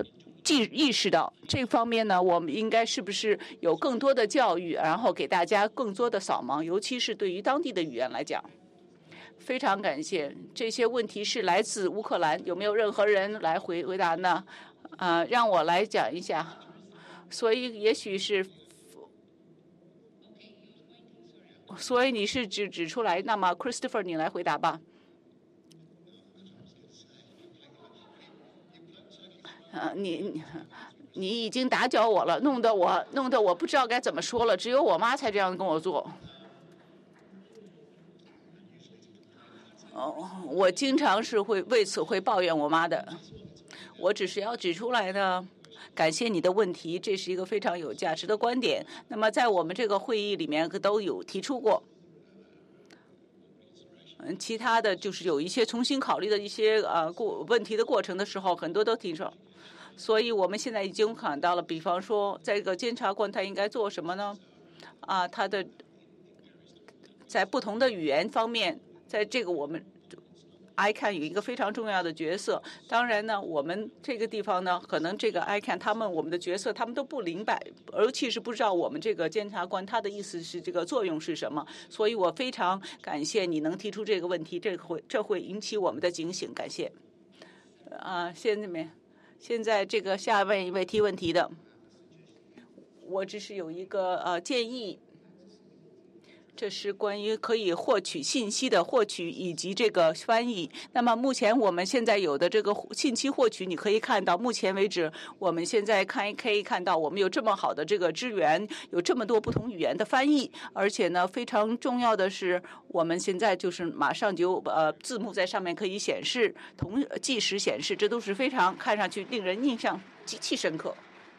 意意识到这方面呢，我们应该是不是有更多的教育，然后给大家更多的扫盲，尤其是对于当地的语言来讲。非常感谢。这些问题是来自乌克兰，有没有任何人来回回答呢？啊、呃，让我来讲一下。所以也许是，所以你是指指出来，那么 Christopher 你来回答吧。呃，你你已经打搅我了，弄得我弄得我不知道该怎么说了。只有我妈才这样跟我做。哦，我经常是会为此会抱怨我妈的。我只是要指出来呢，感谢你的问题，这是一个非常有价值的观点。那么在我们这个会议里面都有提出过。嗯，其他的就是有一些重新考虑的一些呃过问题的过程的时候，很多都提出。所以我们现在已经看到了，比方说，在这个监察官他应该做什么呢？啊，他的在不同的语言方面，在这个我们 I C A N 有一个非常重要的角色。当然呢，我们这个地方呢，可能这个 I C A N 他们我们的角色他们都不明白，尤其是不知道我们这个监察官他的意思是这个作用是什么。所以我非常感谢你能提出这个问题，这会这会引起我们的警醒。感谢。啊，现在没。现在这个下面一位提问题的，我只是有一个呃建议，这是关于可以获取信息的获取以及这个翻译。那么目前我们现在有的这个信息获取，你可以看到，目前为止我们现在看可以看到，我们有这么好的这个资源，有这么多不同语言的翻译，而且呢非常重要的是，我们现在就是马上就呃字幕在上面可以显示，同即时显示，这都是非常看上去令人印象极其深刻。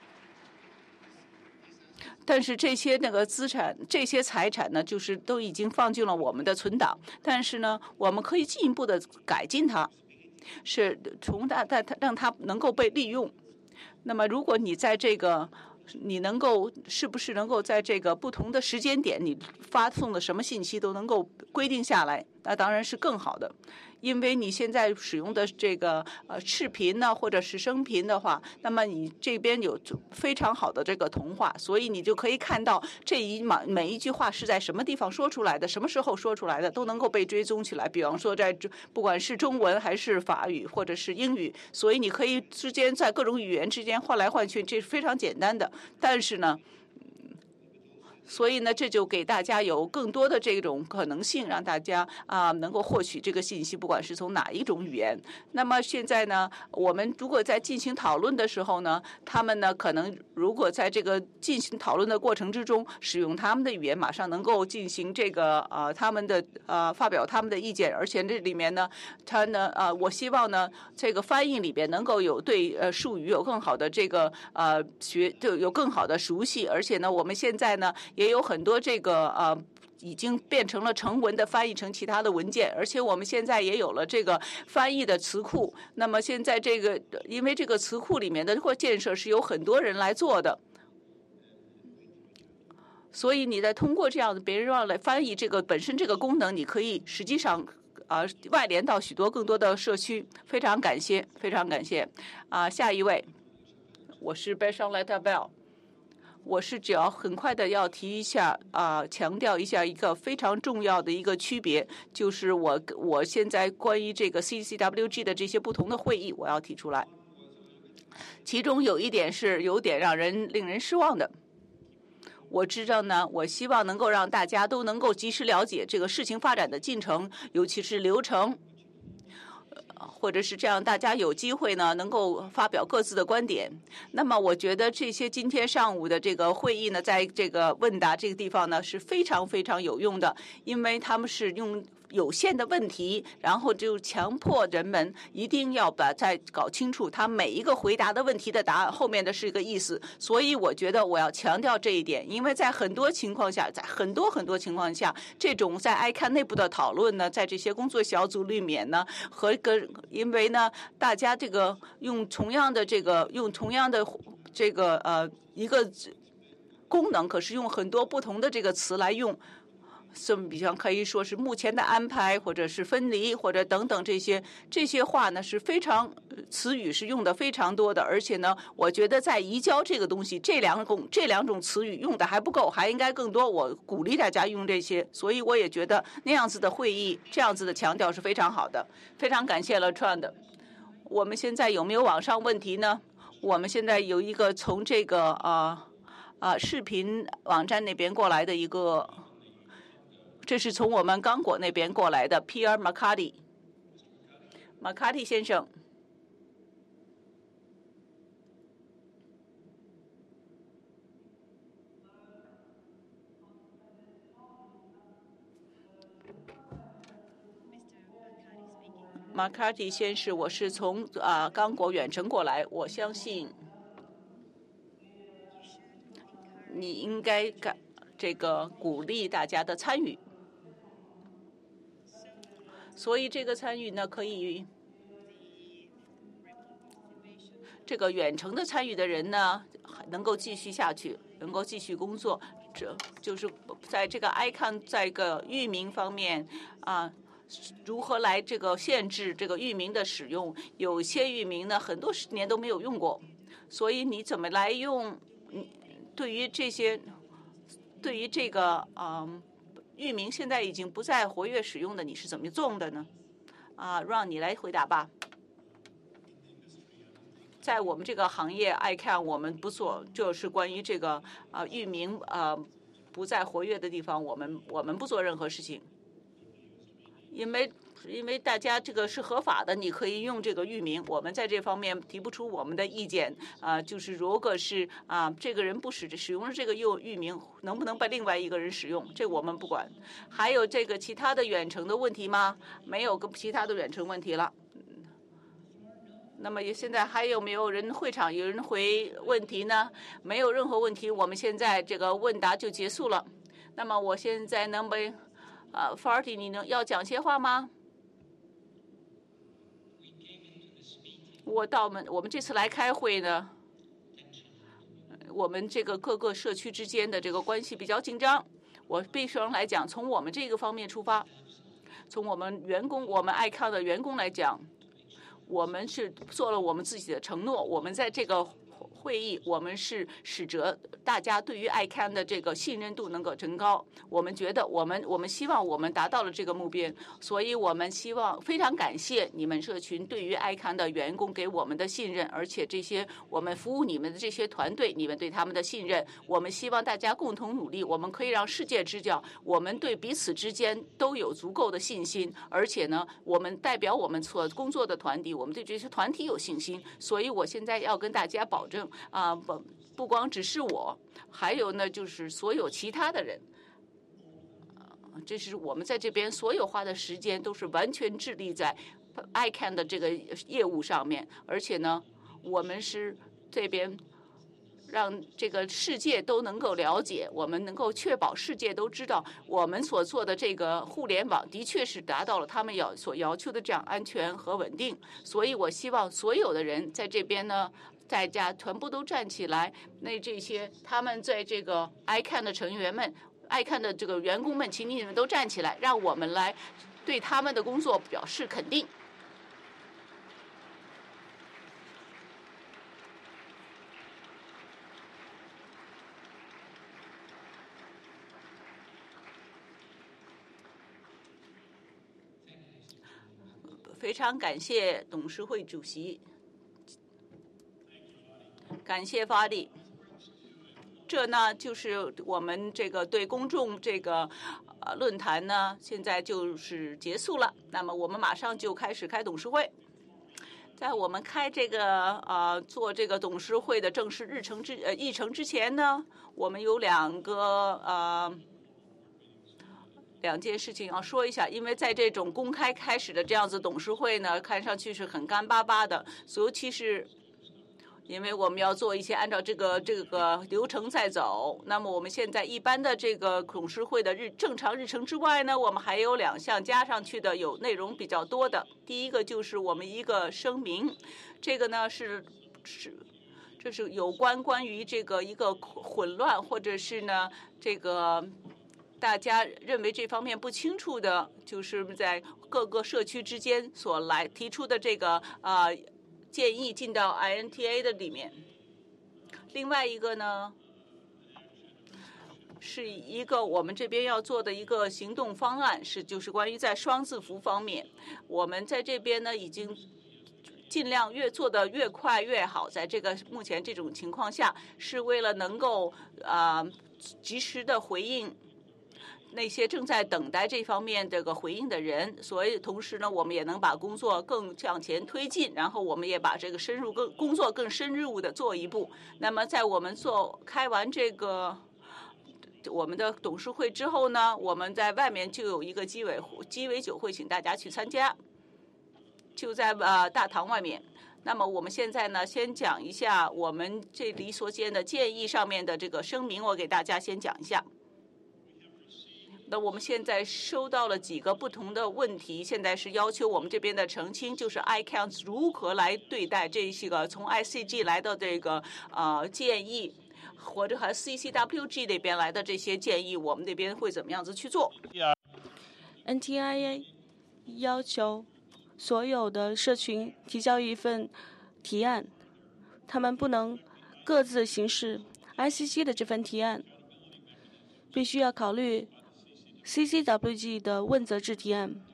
但是这些那个资产、这些财产呢，就是都已经放进了我们的存档。但是呢，我们可以进一步的改进它，是从它它它让它能够被利用。那么，如果你在这个，你能够是不是能够在这个不同的时间点，你发送的什么信息都能够规定下来，那当然是更好的。因为你现在使用的这个呃视频呢，或者是声频的话，那么你这边有非常好的这个同化，所以你就可以看到这一每每一句话是在什么地方说出来的，什么时候说出来的，都能够被追踪起来。比方说在不管是中文还是法语或者是英语，所以你可以之间在各种语言之间换来换去，这是非常简单的。但是呢，所以呢，这就给大家有更多的这种可能性，让大家啊、呃、能够获取这个信息，不管是从哪一种语言。那么现在呢，我们如果在进行讨论的时候呢，他们呢可能如果在这个进行讨论的过程之中，使用他们的语言，马上能够进行这个呃他们的呃发表他们的意见，而且这里面呢，他呢呃我希望呢这个翻译里边能够有对呃术语有更好的这个呃学就有更好的熟悉，而且呢我们现在呢也有很多这个呃已经变成了成文的翻译成其他的文件，而且我们现在也有了这个翻译的词库。那么现在这个因为这个词库里面的或建设是有很多人来做的，所以你在通过这样的别人让来翻译这个本身这个功能，你可以实际上啊、呃、外联到许多更多的社区。非常感谢，非常感谢啊、呃！下一位，我是 Bertrand Bell。我是只要很快的要提一下啊、呃，强调一下一个非常重要的一个区别，就是我我现在关于这个 C C W G 的这些不同的会议，我要提出来。其中有一点是有点让人令人失望的。我知道呢，我希望能够让大家都能够及时了解这个事情发展的进程，尤其是流程。或者是这样，大家有机会呢，能够发表各自的观点。那么，我觉得这些今天上午的这个会议呢，在这个问答这个地方呢，是非常非常有用的，因为他们是用有限的问题，然后就强迫人们一定要把再搞清楚他每一个回答的问题的答案后面的是一个意思。所以我觉得我要强调这一点，因为在很多情况下，在很多很多情况下，这种在 I C A N 内部的讨论呢，在这些工作小组里面呢，和跟因为呢，大家这个用同样的这个用同样的这个呃一个功能，可是用很多不同的这个词来用。 这么比方可以说是目前的安排，或者是分离，或者等等这些这些话呢是非常词语是用的非常多的，而且呢，我觉得在移交这个东西，这两种这两种词语用的还不够，还应该更多。我鼓励大家用这些，所以我也觉得那样子的会议，这样子的强调是非常好的。非常感谢了 Trund。我们现在有没有网上问题呢？我们现在有一个从这个啊啊视频网站那边过来的一个。这是从我们刚果那边过来的 Pierre McCarty， McCarty 先生。McCarty 先生，我是从啊刚果远程过来，我相信你应该感这个鼓励大家的参与。所以这个参与呢，可以这个远程的参与的人呢，能够继续下去，能够继续工作。这就是在这个 icon 在一个域名方面啊，如何来这个限制这个域名的使用？有些域名呢，很多十年都没有用过，所以你怎么来用？对于这些，对于这个嗯。域名现在已经不再活跃使用的，你是怎么做的呢？啊，让你来回答吧。在我们这个行业爱看，我们不做，就是关于这个啊域名啊不再活跃的地方，我们我们不做任何事情，因为因为大家这个是合法的，你可以用这个域名，我们在这方面提不出我们的意见啊、呃，就是如果是啊、呃、这个人不使使用这个域域名，能不能被另外一个人使用，这我们不管。还有这个其他的远程的问题吗？没有，跟其他的远程问题了。那么现在还有没有人会场有人回问题呢？没有任何问题，我们现在这个问答就结束了。那么我现在能被呃 Farty 你能要讲些话吗？我到我们我们这次来开会呢，我们这个各个社区之间的这个关系比较紧张。我必须来讲，从我们这个方面出发，从我们员工我们爱看的员工来讲，我们是做了我们自己的承诺。我们在这个会议，我们是使得大家对于 I C A N 的这个信任度能够增高。我们觉得我们我们希望我们达到了这个目标，所以我们希望非常感谢你们社群对于 I C A N 的员工给我们的信任，而且这些我们服务你们的这些团队，你们对他们的信任，我们希望大家共同努力，我们可以让世界知晓我们对彼此之间都有足够的信心，而且呢，我们代表我们所工作的团体，我们对这些团体有信心。所以我现在要跟大家保证。啊，不，不光只是我，还有呢，就是所有其他的人。这是我们在这边所有花的时间都是完全致力在 I C A N 的这个业务上面，而且呢，我们是这边让这个世界都能够了解，我们能够确保世界都知道我们所做的这个互联网的确是达到了他们要所要求的这样安全和稳定。所以我希望所有的人在这边呢。大家全部都站起来，那这些他们在这个 I C A N 的成员们 ，I C A N 的这个员工们，请你们都站起来，让我们来对他们的工作表示肯定。非常感谢董事会主席。感谢发力，这呢就是我们这个对公众这个呃论坛呢，现在就是结束了。那么我们马上就开始开董事会。在我们开这个呃做这个董事会的正式日程之呃议程之前呢，我们有两个呃两件事情要说一下。因为在这种公开开始的这样子董事会呢，看上去是很干巴巴的，尤其是。因为我们要做一些按照这个这个流程在走，那么我们现在一般的这个董事会的日正常日程之外呢，我们还有两项加上去的有内容比较多的。第一个就是我们一个声明，这个呢是是这是有关关于这个一个混乱或者是呢这个大家认为这方面不清楚的，就是在各个社区之间所来提出的这个呃建议进到 I N T A 的里面。另外一个呢，是一个我们这边要做的一个行动方案，是就是关于在双字符方面，我们在这边呢已经尽量越做得越快越好。在这个目前这种情况下，是为了能够啊、呃、及时的回应那些正在等待这方面这个回应的人，所以同时呢，我们也能把工作更向前推进，然后我们也把这个深入更工作更深入的做一步。那么在我们做开完这个我们的董事会之后呢，我们在外面就有一个鸡尾鸡尾酒会，请大家去参加，就在呃大堂外面。那么我们现在呢，先讲一下我们这里所见的建议上面的这个声明，我给大家先讲一下。那我们现在收到了几个不同的问题，现在是要求我们这边的澄清，就是 I C A N 如何来对待这些个从 I C G 来的这个呃建议，或者和 C C W G 那边来的这些建议，我们那边会怎么样子去做 ？N T I A 要求所有的社群提交一份提案，他们不能各自行事。I C C 的这份提案必须要考虑 C C W G 的问责制提案。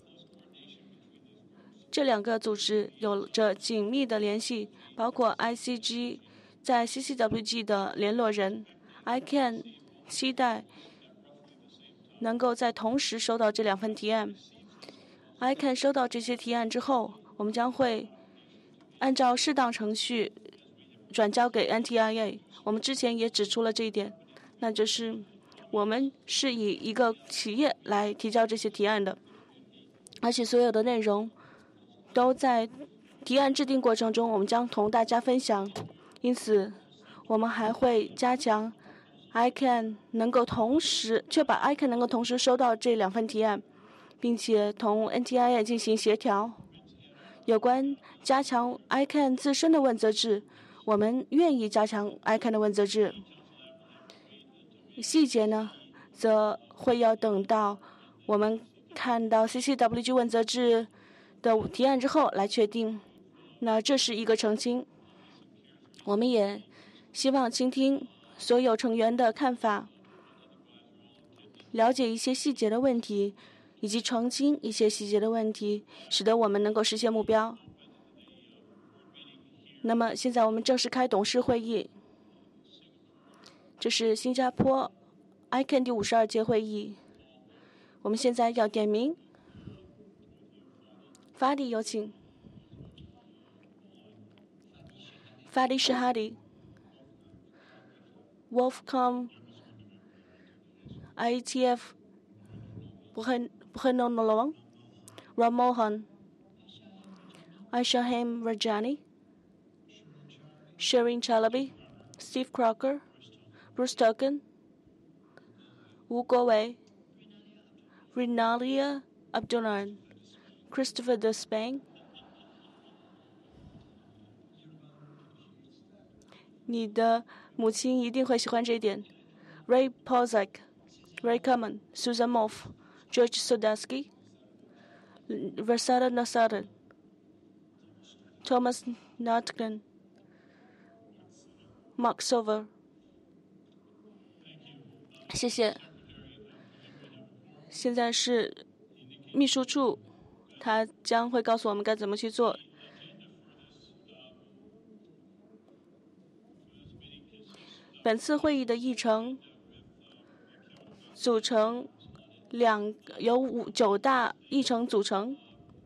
这两个组织有着紧密的联系，包括 I C G 在 C C W G 的联络人。I C A N 期待能够在同时收到这两份提案。I C A N 收到这些提案之后，我们将会按照适当程序转交给 N T I A。我们之前也指出了这一点，那就是我们是以一个企业来提交这些提案的，而且所有的内容都在提案制定过程中，我们将同大家分享。因此，我们还会加强 I C A N 能够同时确保 I C A N 能够同时收到这两份提案，并且同 N T I A 进行协调。有关加强 I C A N 自身的问责制，我们愿意加强 I C A N 的问责制。细节呢，则会要等到我们看到 C C W G 问责制的提案之后来确定。那这是一个澄清。我们也希望倾听所有成员的看法，了解一些细节的问题，以及澄清一些细节的问题，使得我们能够实现目标。那么现在我们正式开董事会议。这是新加坡 I C A N 第五十二届会议。我们现在要点名。法迪有请。法迪是哈迪。Wolfcom I T F Bukhanolong Ramohan Aishaham Rajani Shireen Chalabi Steve Crocker Bruce Token Wu Guowei Renalia Abdullah Christopher Despang。 你的母亲一定会喜欢这一点。Ray Pozak Ray Common Susan Moff George Sodaski Versada Nasada Thomas Notkin Mark Silver。 谢谢。现在是秘书处，他将会告诉我们该怎么去做。本次会议的议程组成两由五九大议程组成，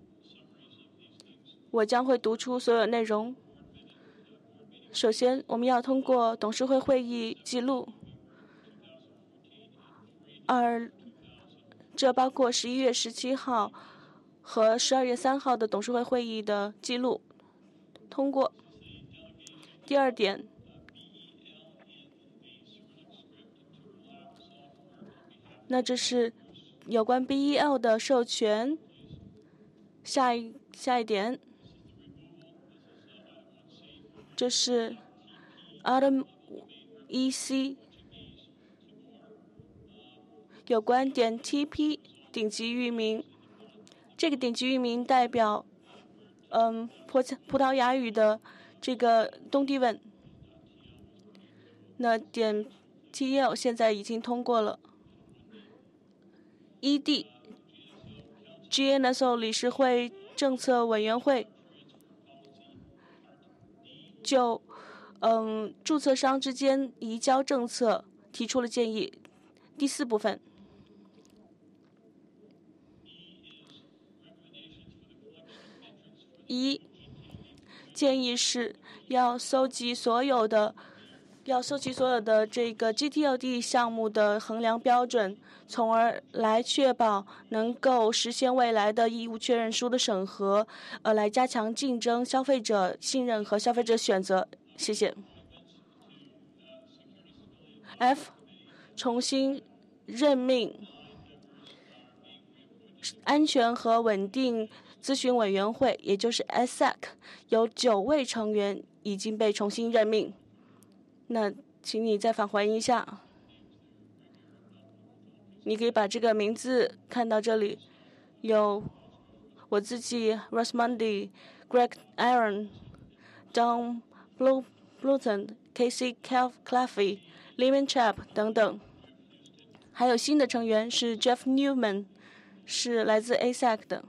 我将会读出所有内容。首先，我们要通过董事会会议记录。二，这包括十一月十七号和十二月三号的董事会会议的记录，通过。第二点，那这是有关 B E L 的授权。下一下一点，这是 Autumn E C 有关点 T P 顶级域名。这个顶级域名代表，嗯，葡葡萄牙语的这个东帝汶。那点 T L 现在已经通过了。E D G N S O 理事会政策委员会就嗯注册商之间移交政策提出了建议。第四部分，一建议是要搜集所有的要收集所有的这个 G T L D 项目的衡量标准，从而来确保能够实现未来的义务确认书的审核，呃，来加强竞争、消费者信任和消费者选择。谢谢。F 重新任命安全和稳定咨询委员会，也就是 S A C， 有九位成员已经被重新任命。那请你再返还一下，你可以把这个名字看到这里，有我自己 Rosmundi、Greg Aaron、Don Bluton、Casey Claffey、Lehman Chap 等等，还有新的成员是 Jeff Newman， 是来自 A S A C 的。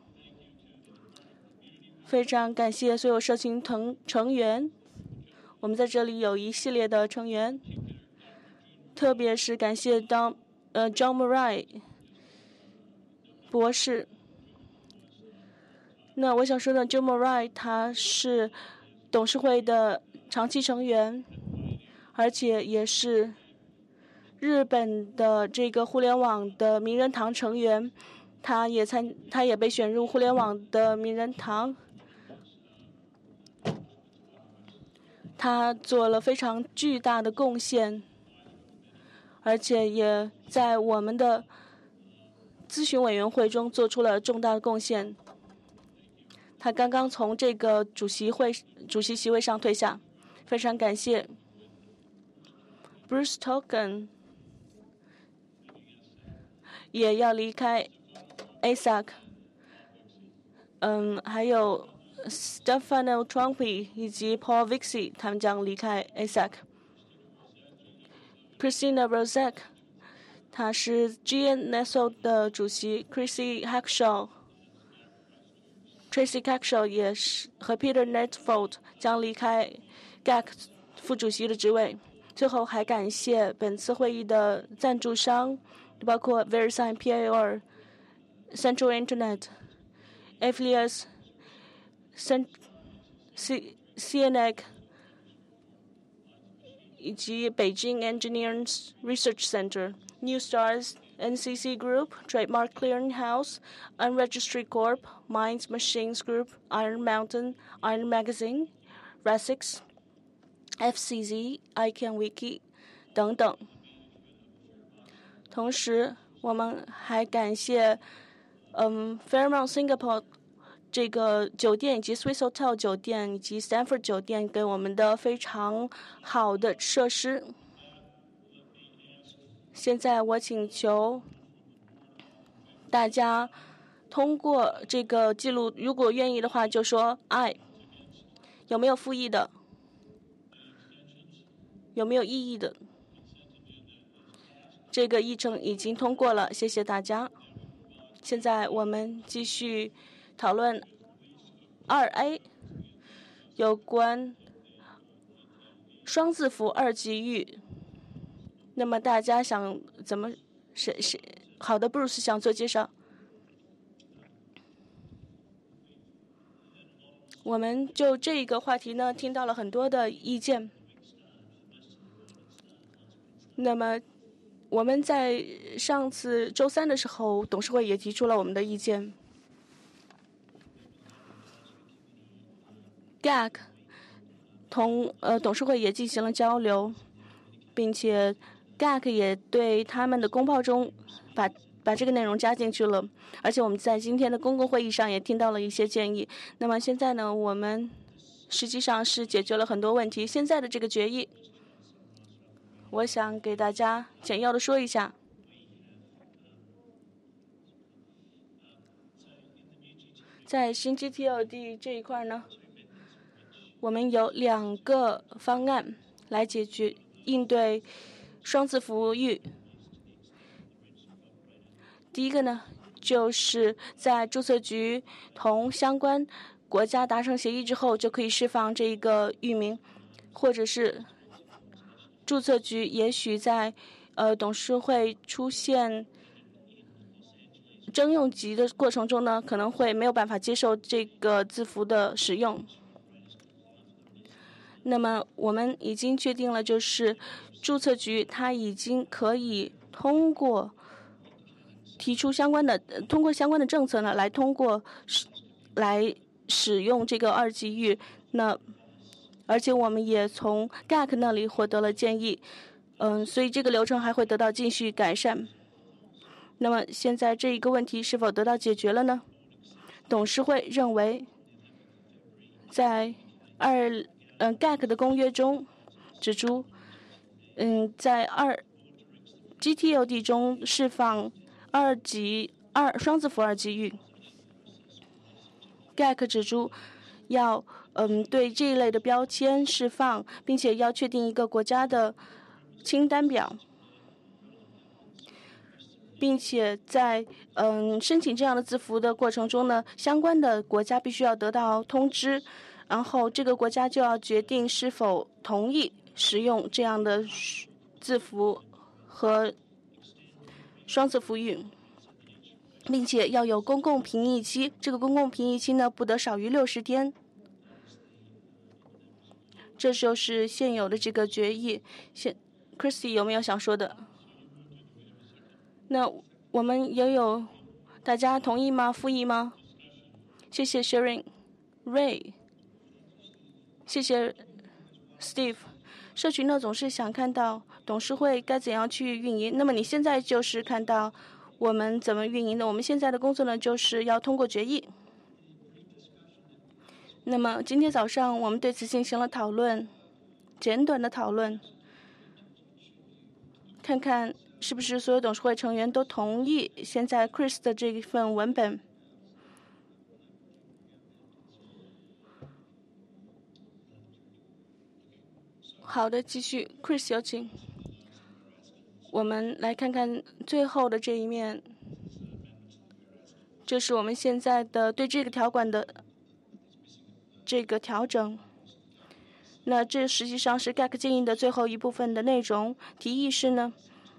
非常感谢所有社群成成员。我们在这里有一系列的成员，特别是感谢当呃 John Murray 博士。那我想说的 John Murray 他是董事会的长期成员，而且也是日本的这个互联网的名人堂成员，他也参他也被选入互联网的名人堂。他做了非常巨大的贡献，而且也在我们的咨询委员会中做出了重大的贡献。他刚刚从这个主席会主席席位上退下，非常感谢。Bruce Token 也要离开 A S A C， 嗯，还有Stefano Trompi 以及 Paul Vixie 他们将离开 A S A C。Christina Rosek 她是 G N S O 的主席 ，Chrissy Hackshaw、Tracy Hackshaw 也是和 Peter Netfold 将离开 G A C 副主席的职位。最后还感谢本次会议的赞助商，包括 VeriSign P A R、Central Internet、Affiliates、C CNEC 以及北京 Engineering Research Center、New Stars、N C C Group、Trademark Clearing House、Unregistered Corp、Minds Machines Group、Iron Mountain、Iron Magazine、Rasix、F C Z、ICANN Wiki 等等。同时，我们还感谢嗯 Fairmont Singapore 这个酒店以及 Swiss Hotel 酒店以及 Stanford 酒店给我们的非常好的设施。现在我请求大家通过这个记录，如果愿意的话就说 I。有没有复议的？有没有异议的？这个议程已经通过了，谢谢大家。现在我们继续讨论二 A 有关双字符二级域。那么大家想怎么？谁谁？好的 ，Bruce 想做介绍。我们就这个话题呢，听到了很多的意见。那么我们在上次周三的时候，董事会也提出了我们的意见。G A C 同呃董事会也进行了交流，并且 G A C 也对他们的公报中把把这个内容加进去了。而且我们在今天的公共会议上也听到了一些建议。那么现在呢，我们实际上是解决了很多问题。现在的这个决议，我想给大家简要的说一下。 在新 G T L D 这一块呢，我们有两个方案来解决应对双字服域。第一个呢，就是在注册局同相关国家达成协议之后，就可以释放这一个域名，或者是注册局也许在呃董事会出现征用级的过程中呢，可能会没有办法接受这个字符的使用。那么我们已经确定了，就是注册局它已经可以通过提出相关的，通过相关的政策呢，来通过来使用这个二级域。那而且我们也从 G A C 那里获得了建议，嗯，所以这个流程还会得到继续改善。那么现在这一个问题是否得到解决了呢？董事会认为，在二嗯 G A C 的公约中指出，嗯，在二 G T L D 中释放二级二双字符二级域 ，G A C 指出要嗯对这一类的标签释放，并且要确定一个国家的清单表，并且在嗯申请这样的字符的过程中呢，相关的国家必须要得到通知，然后这个国家就要决定是否同意使用这样的字符和双字符域，并且要有公共评议期。这个公共评议期呢，不得少于六十天。这就是现有的这个决议。现 Christy 有没有想说的？那我们也有，大家同意吗？复议吗？谢谢 Sharon、Ray， 谢谢 Steve。社群呢总是想看到董事会该怎样去运营。那么你现在就是看到我们怎么运营的。我们现在的工作呢，就是要通过决议。那么今天早上我们对此进行了讨论，简短的讨论，看看是不是所有董事会成员都同意现在 Chris 的这一份文本。好的，继续 ，Chris 有请。我们来看看最后的这一面，这是我们现在的对这个条款的这个调整。那这实际上是 G A C 建议的最后一部分的内容。提议是呢，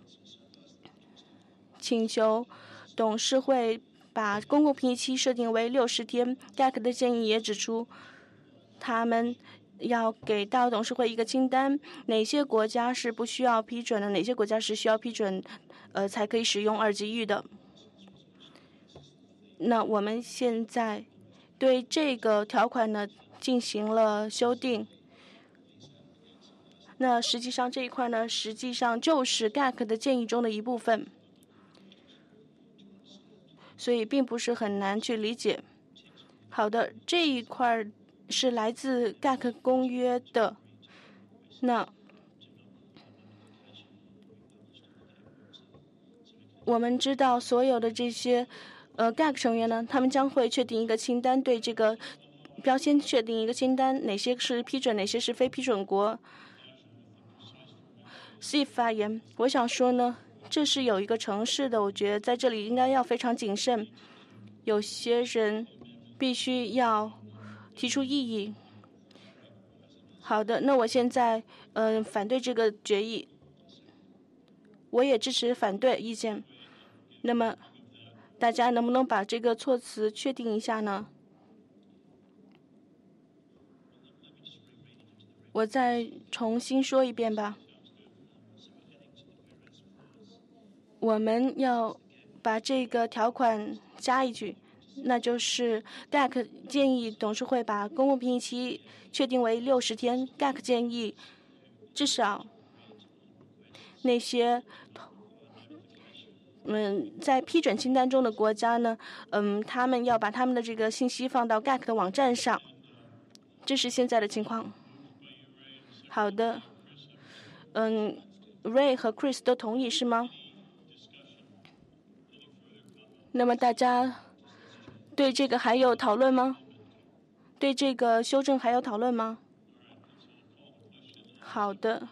请求董事会把公共评议期设定为六十天。G A C 的建议也指出，他们要给到董事会一个清单，哪些国家是不需要批准的，哪些国家是需要批准，呃，才可以使用二级域的。那我们现在对这个条款呢进行了修订。那实际上这一块呢，实际上就是 G A C 的建议中的一部分，所以并不是很难去理解。好的，这一块是来自 G A C 公约的。那我们知道所有的这些呃 G A C 成员呢，他们将会确定一个清单，对这个标签确定一个清单，哪些是批准，哪些是非批准国。Steve 发言，我想说呢，这是有一个程式的，我觉得在这里应该要非常谨慎。有些人必须要提出异议。好的，那我现在嗯、呃、反对这个决议，我也支持反对意见。那么大家能不能把这个措辞确定一下呢？我再重新说一遍吧。我们要把这个条款加一句，那就是 G A C 建议董事会把公共评议期确定为六十天。G A C 建议至少那些嗯在批准清单中的国家呢，嗯，他们要把他们的这个信息放到 G A C 的网站上。这是现在的情况。好的，嗯 ，Ray 和 Chris 都同意是吗？那么大家对这个还有讨论吗？对这个修正还有讨论吗？好的。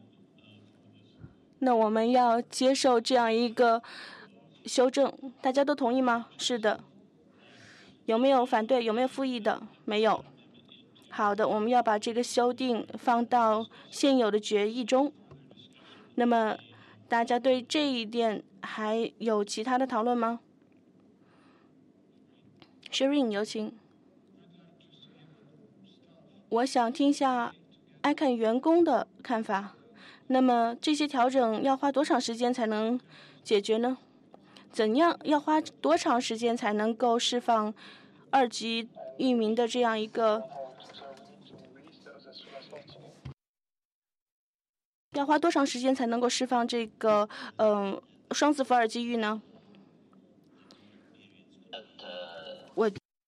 那我们要接受这样一个修正，大家都同意吗？是的。有没有反对？有没有复议的？没有。好的，我们要把这个修订放到现有的决议中。那么，大家对这一点还有其他的讨论吗 ？Shireen， 有请。我想听一下爱看员工的看法。那么这些调整要花多长时间才能解决呢？怎样要花多长时间才能够释放二级域名的这样一个？要花多长时间才能够释放这个嗯、呃、双字符二级域呢？我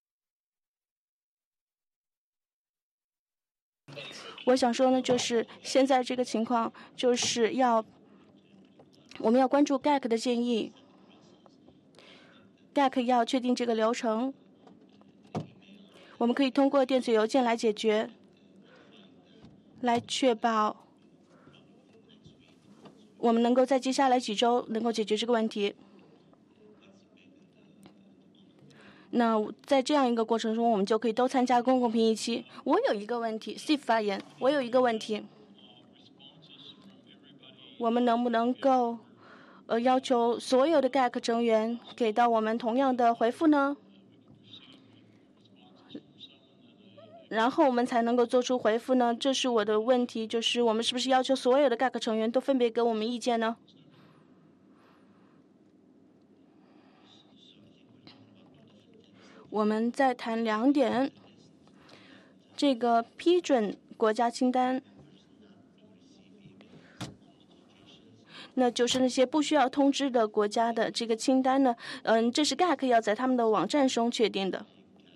我想说呢，就是现在这个情况，就是要我们要关注 G A C 的建议 ，G A C 要确定这个流程，我们可以通过电子邮件来解决，来确保我们能够在接下来几周能够解决这个问题。那在这样一个过程中，我们就可以都参加公共评议期。我有一个问题 ，Steve 发言。我有一个问题，我们能不能够呃要求所有的 G A C 成员给到我们同样的回复呢？然后我们才能够做出回复呢？这是我的问题，就是我们是不是要求所有的 G A C 成员都分别给我们意见呢？我们再谈两点，这个批准国家清单，那就是那些不需要通知的国家的这个清单呢，嗯，这是 G A C 要在他们的网站中确定的。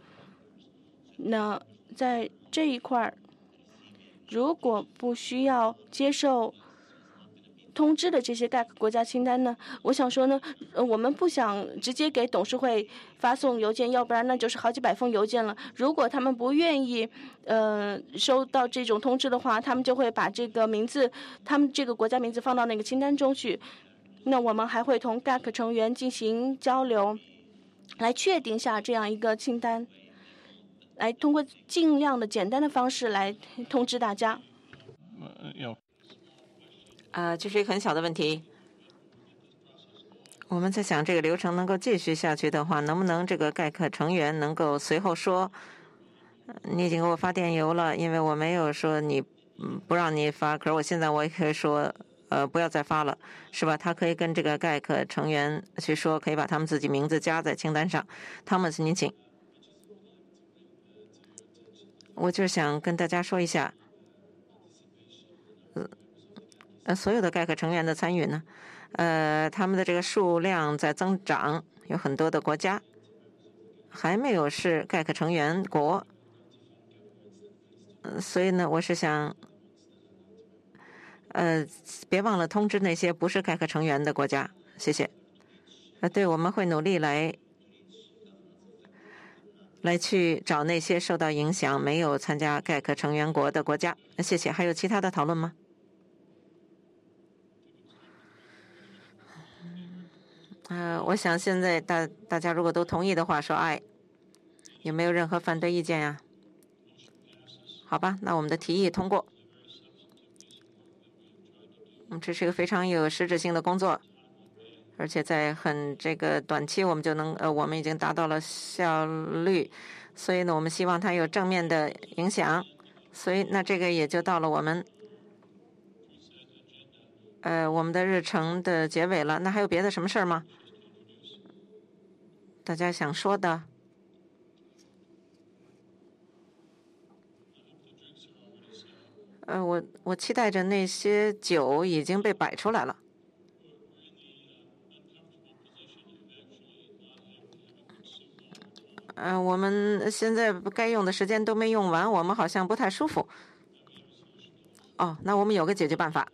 那在这一块儿，如果不需要接受通知的这些 G A C 国家清单呢，我想说呢，呃，我们不想直接给董事会发送邮件，要不然那就是好几百封邮件了。如果他们不愿意，呃，收到这种通知的话，他们就会把这个名字，他们这个国家名字放到那个清单中去。那我们还会同 G A C 成员进行交流，来确定下这样一个清单，来通过尽量的简单的方式来通知大家。 呃，这是一个很小的问题。我们在想，这个流程能够继续下去的话，能不能这个 G A C 成员能够随后说，你已经给我发电邮了，因为我没有说你不让你发，可是我现在我也可以说，呃，不要再发了，是吧？他可以跟这个 G A C 成员去说，可以把他们自己名字加在清单上。汤姆斯，您请。我就是想跟大家说一下，呃。呃，所有的 G A C 成员的参与呢，呃，他们的这个数量在增长，有很多的国家还没有是 G A C 成员国，呃，所以呢，我是想，呃，别忘了通知那些不是 G A C 成员的国家，谢谢。呃，对，我们会努力来来去找那些受到影响、没有参加 G A C 成员国的国家，谢谢。还有其他的讨论吗？呃，我想现在大大家如果都同意的话，说爱，有没有任何反对意见呀？好吧，那我们的提议通过。嗯，这是一个非常有实质性的工作，而且在很这个短期，我们就能呃，我们已经达到了效率，所以呢，我们希望它有正面的影响。所以那这个也就到了我们呃我们的日程的结尾了。那还有别的什么事儿吗？大家想说的？呃，我我期待着那些酒已经被摆出来了。呃，我们现在该用的时间都没用完，我们好像不太舒服。哦，那我们有个解决办法。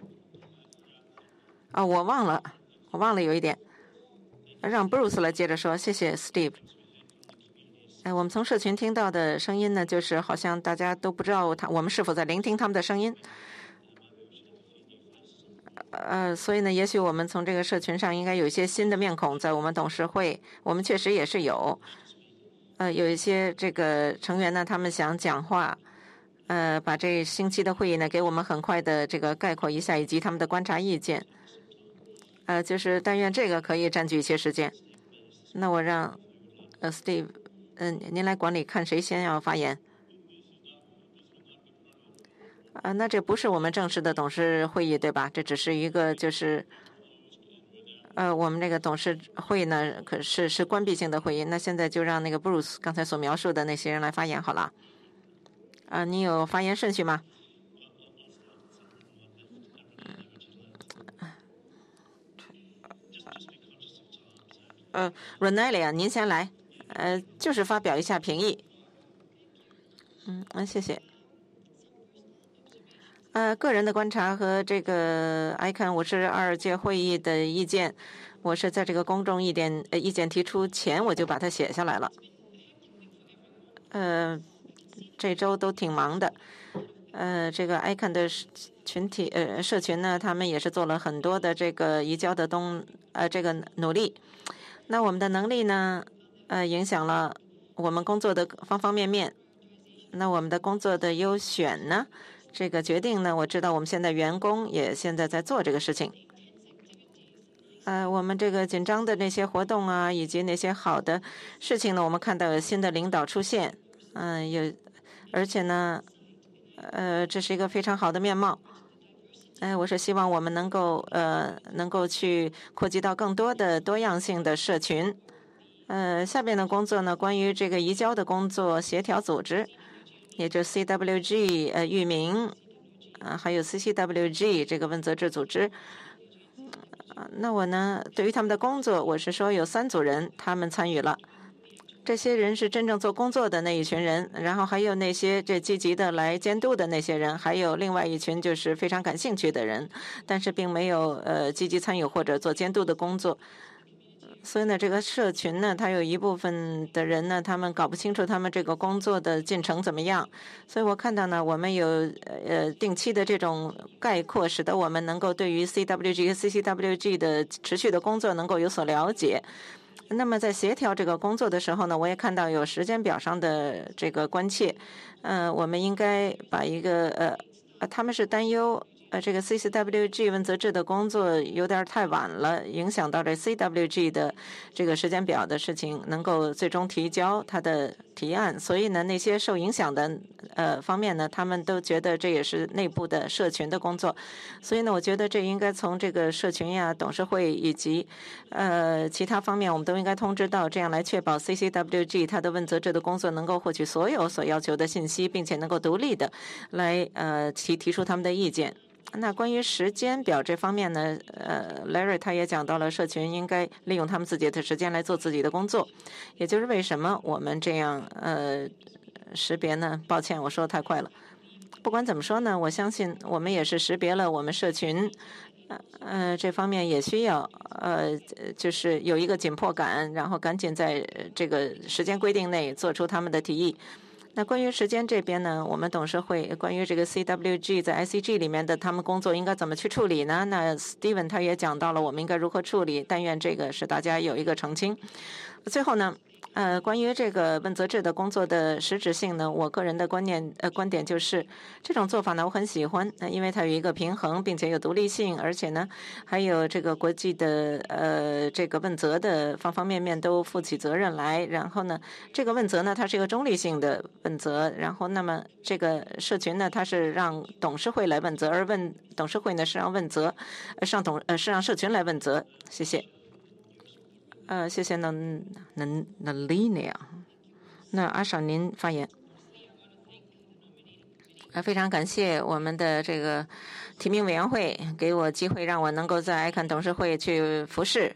啊、哦，我忘了，我忘了有一点，让 Bruce 来接着说。谢谢 Steve。 哎，我们从社群听到的声音呢，就是好像大家都不知道他我们是否在聆听他们的声音。呃，所以呢，也许我们从这个社群上应该有一些新的面孔，在我们董事会，我们确实也是有。呃，有一些这个成员呢，他们想讲话，呃，把这星期的会议呢，给我们很快的这个概括一下，以及他们的观察意见。呃，就是但愿这个可以占据一些时间。那我让呃 Steve， 嗯、呃，您来管理，看谁先要发言。啊，那这不是我们正式的董事会议，对吧？这只是一个就是，呃，我们这个董事会呢，可是是关闭性的会议。那现在就让那个 Bruce 刚才所描述的那些人来发言好了。啊，你有发言顺序吗？呃 ，Renelia， 您先来，呃，就是发表一下评议。嗯嗯，谢谢。呃，个人的观察和这个 I C A N 五十二届会议的意见，我是在这个公众意见呃意见提出前我就把它写下来了。呃，这周都挺忙的。呃，这个 I C A N 的群体呃社群呢，他们也是做了很多的这个移交的东呃这个努力。那我们的能力呢，呃，影响了我们工作的方方面面。那我们的工作的优选呢？这个决定呢，我知道我们现在员工也现在在做这个事情。呃，我们这个紧张的那些活动啊，以及那些好的事情呢，我们看到有新的领导出现，嗯、呃，有，而且呢，呃，这是一个非常好的面貌。哎、呃，我是希望我们能够呃，能够去扩及到更多的多样性的社群。呃，下边的工作呢，关于这个移交的工作协调组织。也就是 C W G 呃域名啊，还有 C C W G 这个问责制组织。那我呢，对于他们的工作，我是说有三组人他们参与了。这些人是真正做工作的那一群人，然后还有那些这积极的来监督的那些人，还有另外一群就是非常感兴趣的人，但是并没有呃积极参与或者做监督的工作。所以呢，这个社群呢，它有一部分的人呢，他们搞不清楚他们这个工作的进程怎么样。所以我看到呢，我们有呃定期的这种概括，使得我们能够对于 C W G 和 C C W G 的持续的工作能够有所了解。那么在协调这个工作的时候呢，我也看到有时间表上的这个关切。呃，我们应该把一个呃呃，他们是担忧。呃，这个 C C W G 问责制的工作有点太晚了，影响到这 C W G 的这个时间表的事情能够最终提交他的提案。所以呢，那些受影响的呃方面呢，他们都觉得这也是内部的社群的工作。所以呢，我觉得这应该从这个社群呀、董事会以及呃其他方面，我们都应该通知到，这样来确保 C C W G 它的问责制的工作能够获取所有所要求的信息，并且能够独立的来呃提提出他们的意见。那关于时间表这方面呢，呃 ，Larry 他也讲到了，社群应该利用他们自己的时间来做自己的工作，也就是为什么我们这样呃识别呢？抱歉，我说的太快了。不管怎么说呢，我相信我们也是识别了我们社群，呃，这方面也需要呃，就是有一个紧迫感，然后赶紧在这个时间规定内做出他们的提议。那关于时间这边呢，我们董事会关于这个 C W G 在 I C G 里面的他们工作应该怎么去处理呢？那 Steven 他也讲到了我们应该如何处理，但愿这个使大家有一个澄清。最后呢，呃，关于这个问责制的工作的实质性呢，我个人的观念呃观点就是这种做法呢，我很喜欢，呃、因为它有一个平衡，并且有独立性，而且呢，还有这个国际的呃这个问责的方方面面都负起责任来。然后呢，这个问责呢，它是一个中立性的问责。然后，那么这个社群呢，它是让董事会来问责，而问董事会呢是让问责，呃，上董呃是让社群来问责。谢谢。呃，谢谢能能能 Linia。那阿少您发言。呃，非常感谢我们的这个提名委员会给我机会，让我能够在 I C A N 董事会去服侍。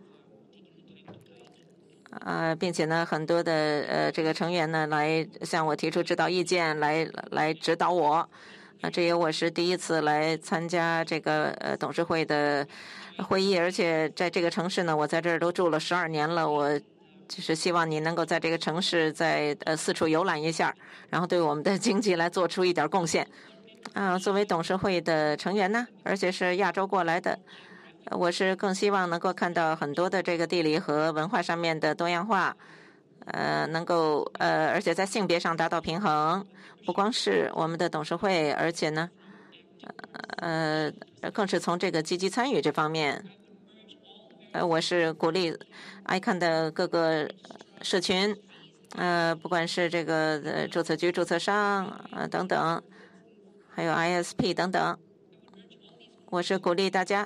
呃，并且呢，很多的呃这个成员呢来向我提出指导意见，来来指导我。啊、呃，这也我是第一次来参加这个呃董事会的会议，而且在这个城市呢，我在这儿都住了十二年了，我就是希望你能够在这个城市在呃四处游览一下，然后对我们的经济来做出一点贡献。啊、呃，作为董事会的成员呢，而且是亚洲过来的，我是更希望能够看到很多的这个地理和文化上面的多样化，呃，能够呃，而且在性别上达到平衡，不光是我们的董事会，而且呢，呃，更是从这个积极参与这方面。呃，我是鼓励 I C A N 的各个社群，呃，不管是这个呃注册局、注册商呃等等，还有 I S P 等等，我是鼓励大家，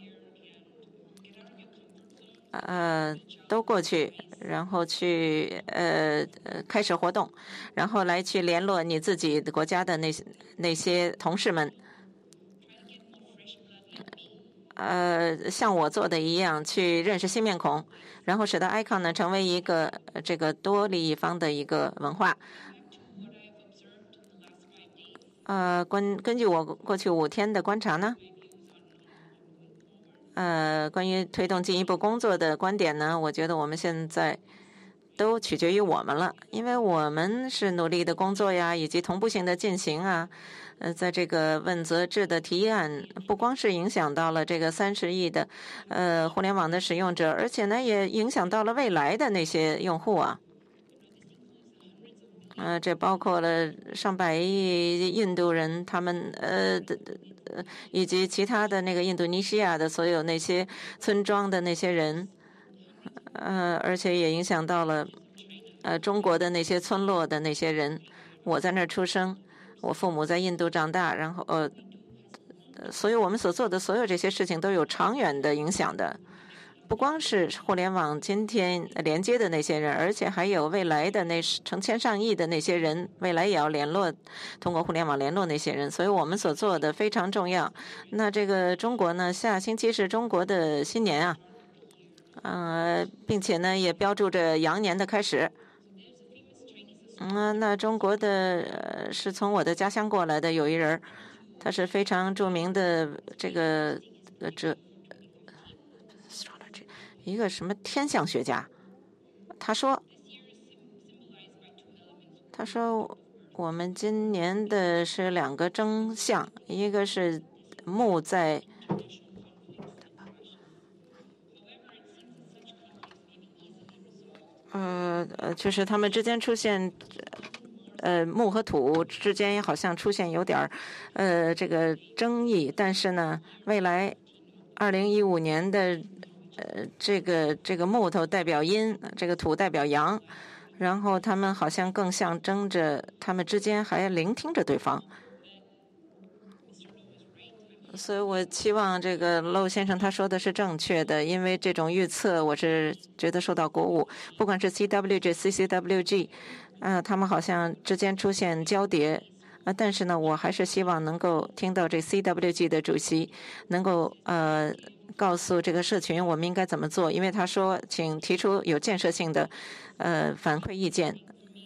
呃，都过去，然后去呃呃开始活动，然后来去联络你自己的国家的那些那些同事们。呃，像我做的一样，去认识新面孔，然后使得 I C A N 呢成为一个这个多利益方的一个文化。呃，根根据我过去五天的观察呢，呃，关于推动进一步工作的观点呢，我觉得我们现在都取决于我们了，因为我们是努力的工作呀，以及同步性的进行啊。呃，在这个问责制的提案，不光是影响到了这个三十亿的呃互联网的使用者，而且呢，也影响到了未来的那些用户啊。呃，这包括了上百亿印度人，他们呃的呃以及其他的那个印度尼西亚的所有那些村庄的那些人，呃，而且也影响到了呃中国的那些村落的那些人。我在那儿出生。我父母在印度长大，然后呃，所以我们所做的所有这些事情都有长远的影响的，不光是互联网今天连接的那些人，而且还有未来的那成千上亿的那些人，未来也要联络，通过互联网联络那些人，所以我们所做的非常重要。那这个中国呢，下星期是中国的新年啊，呃，并且呢也标注着羊年的开始。嗯，那中国的呃是从我的家乡过来的，有一人，他是非常著名的这个呃这一个什么天象学家。他说，他说我们今年的是两个征象，一个是木在呃呃，就是他们之间出现，呃，木和土之间好像出现有点儿，呃，这个争议。但是呢，未来二零一五年的，呃，这个这个木头代表阴，这个土代表阳，然后他们好像更象征着他们之间还聆听着对方。所以我期望这个陆先生他说的是正确的，因为这种预测我是觉得受到鼓舞。不管是 C W G、C C W G， 啊、呃，他们好像之间出现交叠，啊、呃，但是呢，我还是希望能够听到这 C W G 的主席能够呃告诉这个社群我们应该怎么做，因为他说请提出有建设性的呃反馈意见。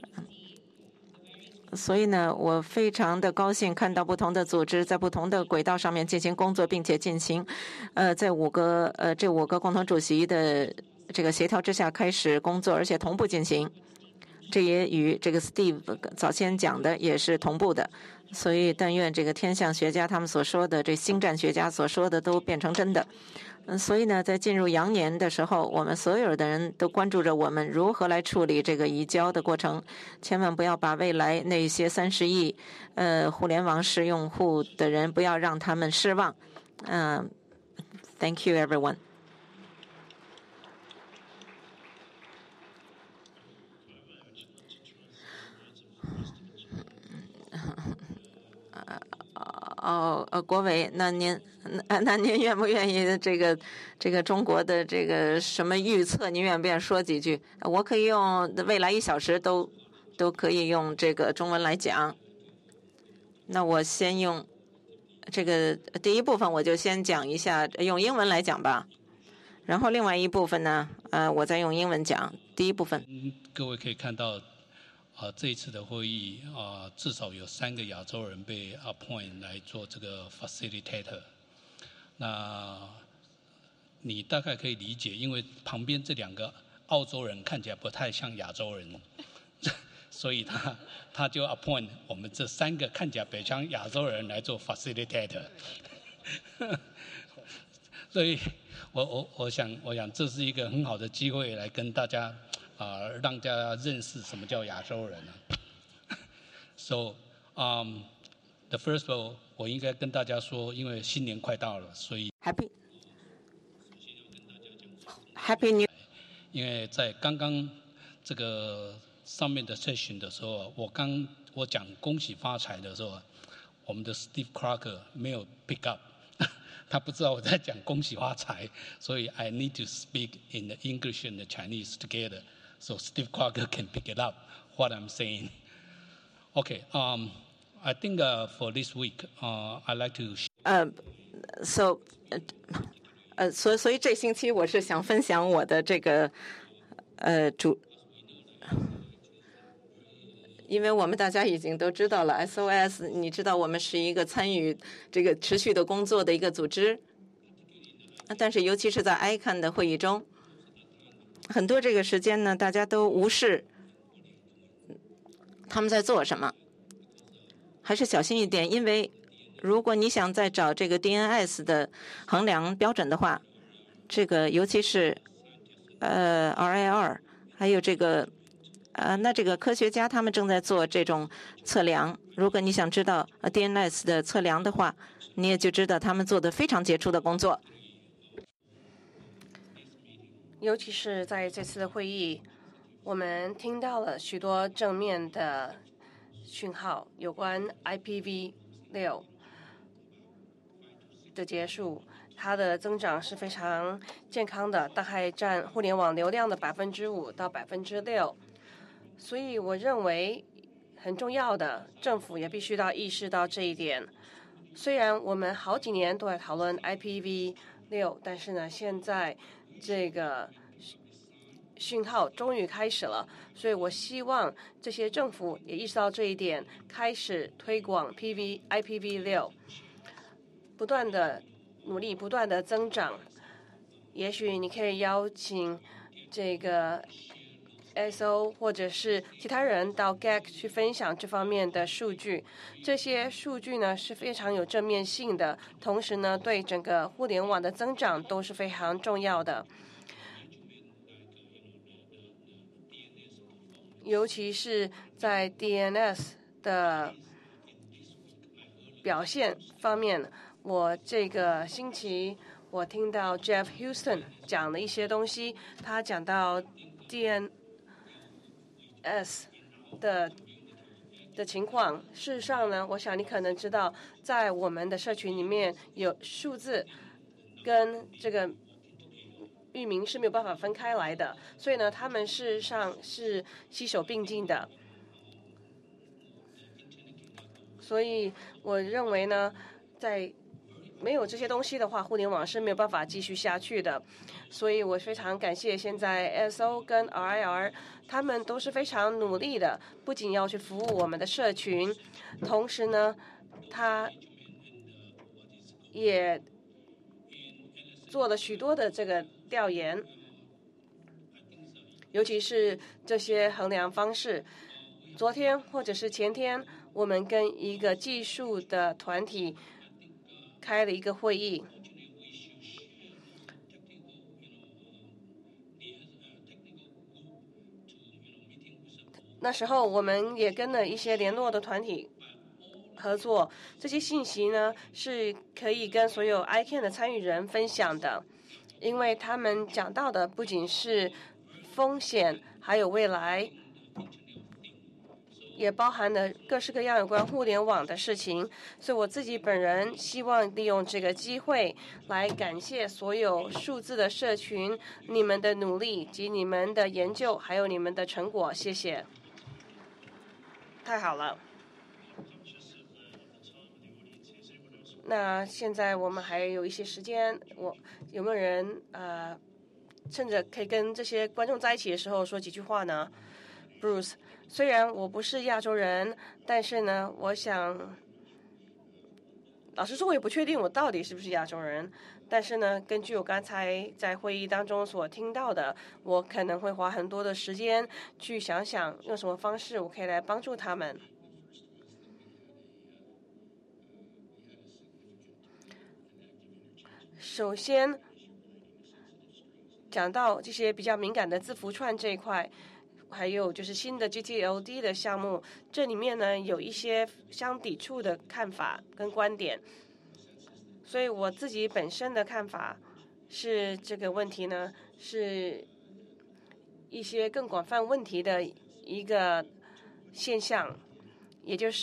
所以呢，我非常的高兴看到不同的组织在不同的轨道上面进行工作，并且进行，呃，在五个呃这五个共同主席的这个协调之下开始工作，而且同步进行。这也与这个 Steve 早先讲的也是同步的。所以，但愿这个天象学家他们所说的，这星战学家所说的都变成真的。嗯，所以呢，在进入羊年的时候，我们所有的人都关注着我们如何来处理这个移交的过程。千万不要把未来那些三十亿呃互联网使用户的人，不要让他们失望。嗯、呃、，Thank you, everyone. 哦，呃，国伟，那您，那那您愿不愿意这个这个中国的这个什么预测？您愿不愿意说几句？我可以用未来一小时都都可以用这个中文来讲。那我先用这个第一部分，我就先讲一下，用英文来讲吧。然后另外一部分呢，呃，我再用英文讲。第一部分， 嗯，各位可以看到。啊，这一次的会议啊，至少有三个亚洲人被 appoint 来做这个 facilitator。那你大概可以理解，因为旁边这两个澳洲人看起来不太像亚洲人，所以他他就 appoint 我们这三个看起来比较像亚洲人来做 facilitator。所以我我我想我想这是一个很好的机会来跟大家啊、呃、让大家认识什么叫亚洲人啊。So um the first of all 我应该跟大家说，因为新年快到了，所以 Happy Happy New。 因为在刚刚这个上面的 session 的时候，我刚我讲恭喜发财的时候，我们的 Steve Crocker 没有 pick up， 他不知道我在讲恭喜发财，所以 I need to speak in the English and the Chinese together, so Steve Crocker can pick it up what I'm saying. Okay, um, I think uh, for this week, uh, I like to. 呃、uh, ，so 呃，所所以这星期我是想分享我的这个呃主，因为我们大家已经都知道了 S O S， 你知道我们是一个参与这个持续的工作的一个组织，但是尤其是在 I C A N 的会议中，很多这个时间呢，大家都无视他们在做什么，还是小心一点，因为如果你想再找这个 D N S 的衡量标准的话，这个尤其是呃 R I R， 还有这个呃，那这个科学家他们正在做这种测量。如果你想知道 D N S 的测量的话，你也就知道他们做的非常杰出的工作。 尤其是在这次的会议，我们听到了许多正面的讯号，有关 I P v 六。的结束，它的增长是非常健康的，大概占互联网流量的百分之五到百分之六。所以我认为很重要的，政府也必须要意识到这一点。虽然我们好几年都在讨论 I P v 六，但是呢，现在这个讯号终于开始了，所以我希望这些政府也意识到这一点，开始推广 P V I P v 六。不断的努力，不断的增长。也许你可以邀请这个 S O 或者是其他人到 G A C 去分享这方面的数据。这些数据呢是非常有正面性的，同时呢对整个互联网的增长都是非常重要的。尤其是在 D N S 的表现方面。我这个星期我听到 Jeff Houston 讲了一些东西，他讲到 D N S 的的情况。事实上呢，我想你可能知道，在我们的社群里面有数字跟这个域名是没有办法分开来的，所以呢，他们事实上是携手并进的。所以我认为呢，在没有这些东西的话，互联网是没有办法继续下去的。所以我非常感谢现在 S O 跟 R I R， 他们都是非常努力的，不仅要去服务我们的社群，同时呢，他也做了许多的这个调研，尤其是这些衡量方式。昨天或者是前天，我们跟一个技术的团体开了一个会议，那时候我们也跟了一些联络的团体合作，这些信息呢是可以跟所有 I C A N 的参与人分享的，因为他们讲到的不仅是风险，还有未来，也包含了各式各样有关互联网的事情。所以我自己本人希望利用这个机会来感谢所有数字的社群，你们的努力及你们的研究还有你们的成果，谢谢。太好了。那现在我们还有一些时间，我有没有人呃，趁着可以跟这些观众在一起的时候说几句话呢 ？Bruce， 虽然我不是亚洲人，但是呢，我想，老实说，我也不确定我到底是不是亚洲人。 但是呢，根据我刚才在会议当中所听到的，我可能会花很多的时间去想想用什么方式我可以来帮助他们。首先讲到这些比较敏感的字符串这一块，还有就是新的 G T L D 的项目，这里面呢有一些相抵触的看法跟观点，所以我自己本身的看法是这个问题呢是一些更广泛问题的一个现象，也就是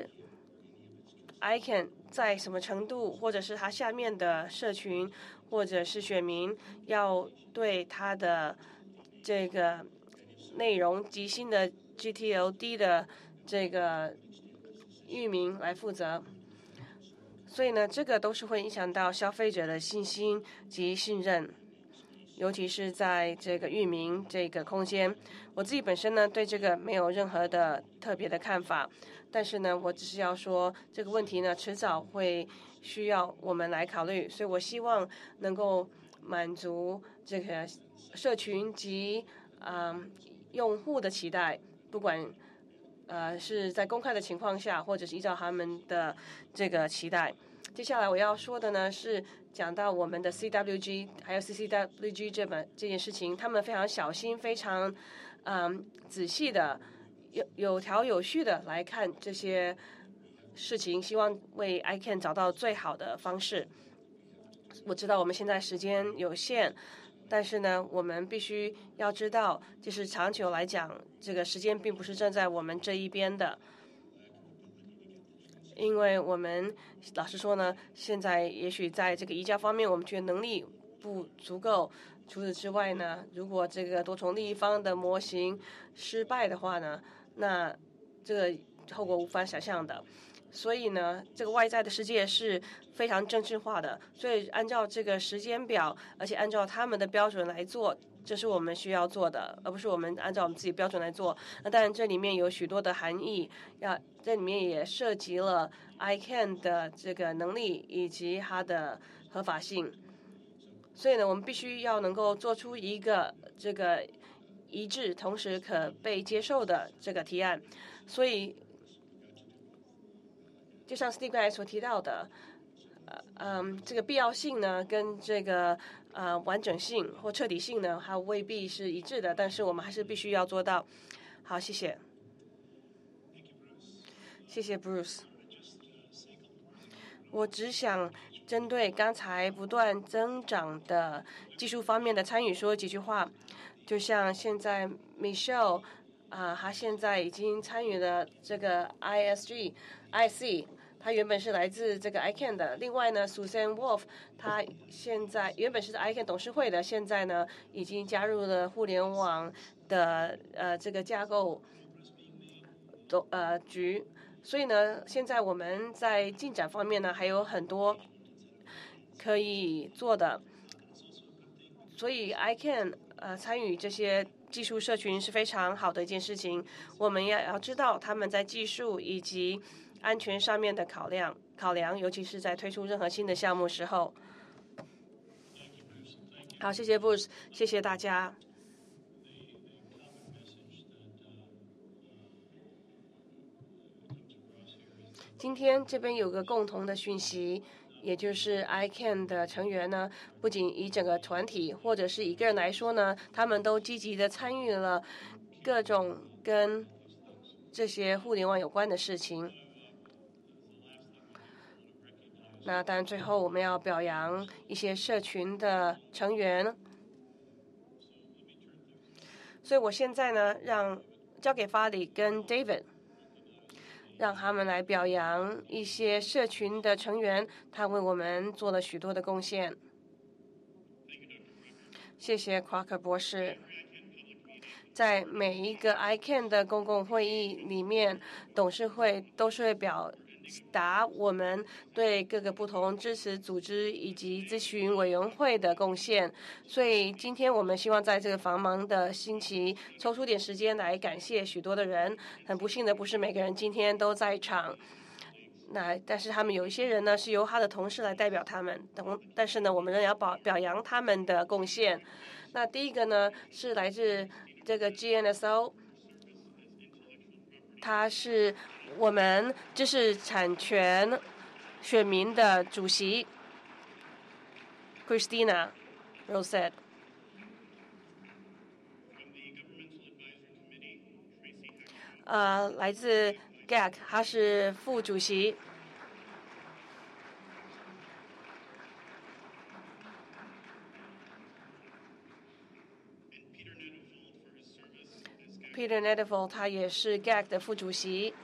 I C A N 在什么程度，或者是它下面的社群或者是选民要对它的这个内容及新的 G T L D 的这个域名来负责。所以呢，这个都是会影响到消费者的信心及信任，尤其是在这个域名这个空间。我自己本身呢，对这个没有任何的特别的看法，但是呢，我只是要说这个问题呢，迟早会需要我们来考虑，所以我希望能够满足这个社群及嗯用户的期待，不管呃是在公开的情况下，或者是依照他们的这个期待。接下来我要说的呢是讲到我们的 C W G 还有 C C W G 这本这件事情，他们非常小心、非常嗯仔细的、有有条有序的来看这些事情，希望为 I C A N 找到最好的方式。我知道我们现在时间有限，但是呢，我们必须要知道，就是长久来讲，这个时间并不是站在我们这一边的。因为我们老实说呢，现在也许在这个移交方面，我们觉得能力不足够。除此之外呢，如果这个多重利益方的模型失败的话呢，那这个后果无法想象的。所以呢，这个外在的世界是非常政治化的，所以按照这个时间表，而且按照他们的标准来做，这是我们需要做的，而不是我们按照我们自己标准来做。那当然，这里面有许多的含义，要这里面也涉及了 I C A N 的这个能力以及它的合法性。所以呢，我们必须要能够做出一个这个一致，同时可被接受的这个提案。所以，就像 Steve 刚才所提到的，呃嗯，这个必要性呢，跟这个呃完整性或彻底性呢，还未必是一致的，但是我们还是必须要做到。好，谢谢，谢谢 Bruce。我只想针对刚才不断增长的技术方面的参与说几句话。就像现在 Michelle 啊、呃，他现在已经参与了这个 I S G、I C。他原本是来自这个 I C A N 的。另外呢 ，Susan Wolf， 他现在原本是 I C A N 董事会的，现在呢已经加入了互联网的呃这个架构的呃局。所以呢，现在我们在进展方面呢还有很多可以做的。所以 I C A N 呃参与这些技术社群是非常好的一件事情。我们也要知道他们在技术以及安全上面的考量，考量，尤其是在推出任何新的项目时候。好，谢谢 Bruce， 谢谢大家。今天这边有个共同的讯息，也就是 I C A N 的成员呢，不仅以整个团体或者是以个人来说呢，他们都积极的参与了各种跟这些互联网有关的事情。那当然，最后我们要表扬一些社群的成员。所以我现在呢，让交给法里跟 David， 让他们来表扬一些社群的成员，他为我们做了许多的贡献。谢谢 Crocker 博士。在每一个 I C A N 的公共会议里面，董事会都是会表达我们对各个不同支持组织以及咨询委员会的贡献。所以今天我们希望在这个繁忙的星期抽出点时间来感谢许多的人。很不幸的不是每个人今天都在场。 那但是他们有一些人呢是由他的同事来代表他们，等但是呢我们仍然要表表扬他们的贡献。那第一个呢是来自这个 G N S O， 他是我们知识产权选民的主席 Christina Rosette。呃，来自 G A C， 他是副主席。Peter Nedevold 他也是 G A C 的副主席。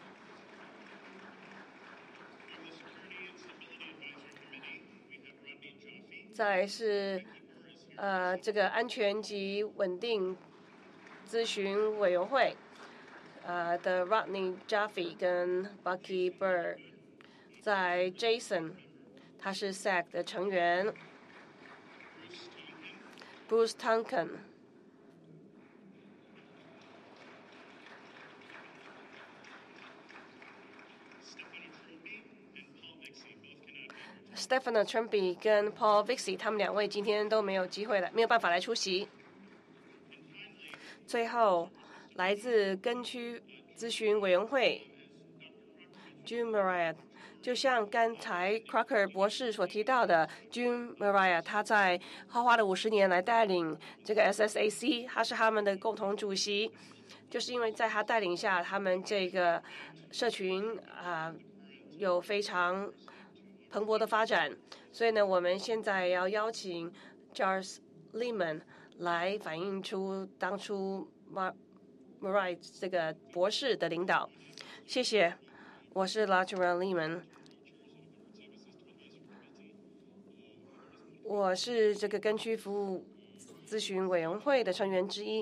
再来是呃这个安全及稳定咨询委员会。呃的 Rodney Jaffe 跟 Bucky Burr， 在 Jason， 他是 S A C 的成员 ，Bruce Tonkin， Stefano Trumpi 跟 Paul Vixie， 他们两位今天都没有机会来，没有办法来出席。最后。来自根区咨询委员会 June Mariah， 就像刚才 Crocker 博士所提到的 June Mariah， 他在花花的五十年来带领这个 S S A C， 他是他们的共同主席，就是因为在他带领下，他们这个社群啊、呃、有非常蓬勃的发展，所以呢，我们现在要邀请 Charles Lehman 来反映出当初 Mariah 这个博士的领导。谢谢，我是 Lachlan Lehman， 我是这个根区服务咨询委员会的成员之一。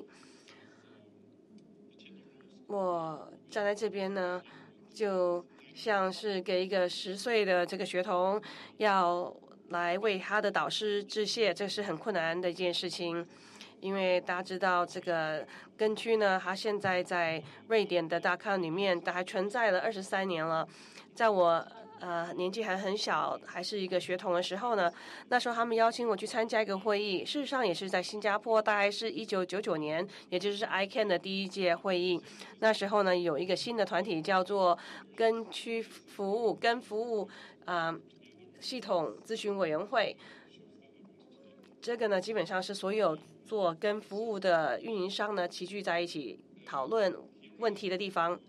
我站在这边呢，就像是给一个十岁的这个学童要来为他的导师致谢，这是很困难的一件事情。因为大家知道这个根区呢，它现在在瑞典的大康里面，它还存在了二十三年了。在我呃年纪还很小，还是一个学童的时候呢，那时候他们邀请我去参加一个会议，事实上也是在新加坡，大概是一九九九年，也就是 I C A N 的第一届会议。那时候呢，有一个新的团体叫做根区服务跟服务啊、呃、系统咨询委员会。这个呢，基本上是所有做跟服务的运营商呢齐聚在一起讨论问题的地方。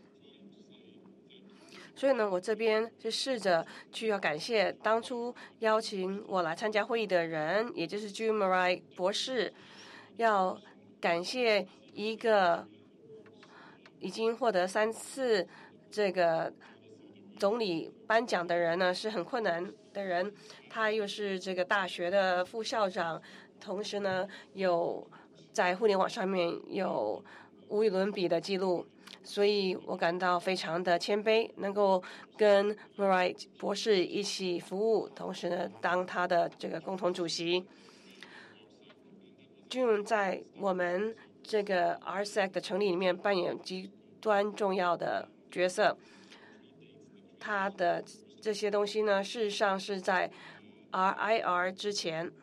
所以呢，我这边是试着去要感谢当初邀请我来参加会议的人，也就是 June Mariah 博士，要感谢一个已经获得三次这个总理颁奖的人呢，是很困难的人，他又是这个大学的副校长，同时呢有在互联网上面有无与伦比的记录，所以我感到非常的谦卑，能够跟 Mariah 博士一起服务，同时呢当他的这个共同主席。June 在我们这个 R S E C 的成立里面扮演极端重要的角色。他的这些东西呢，事实上是在 R I R 之前。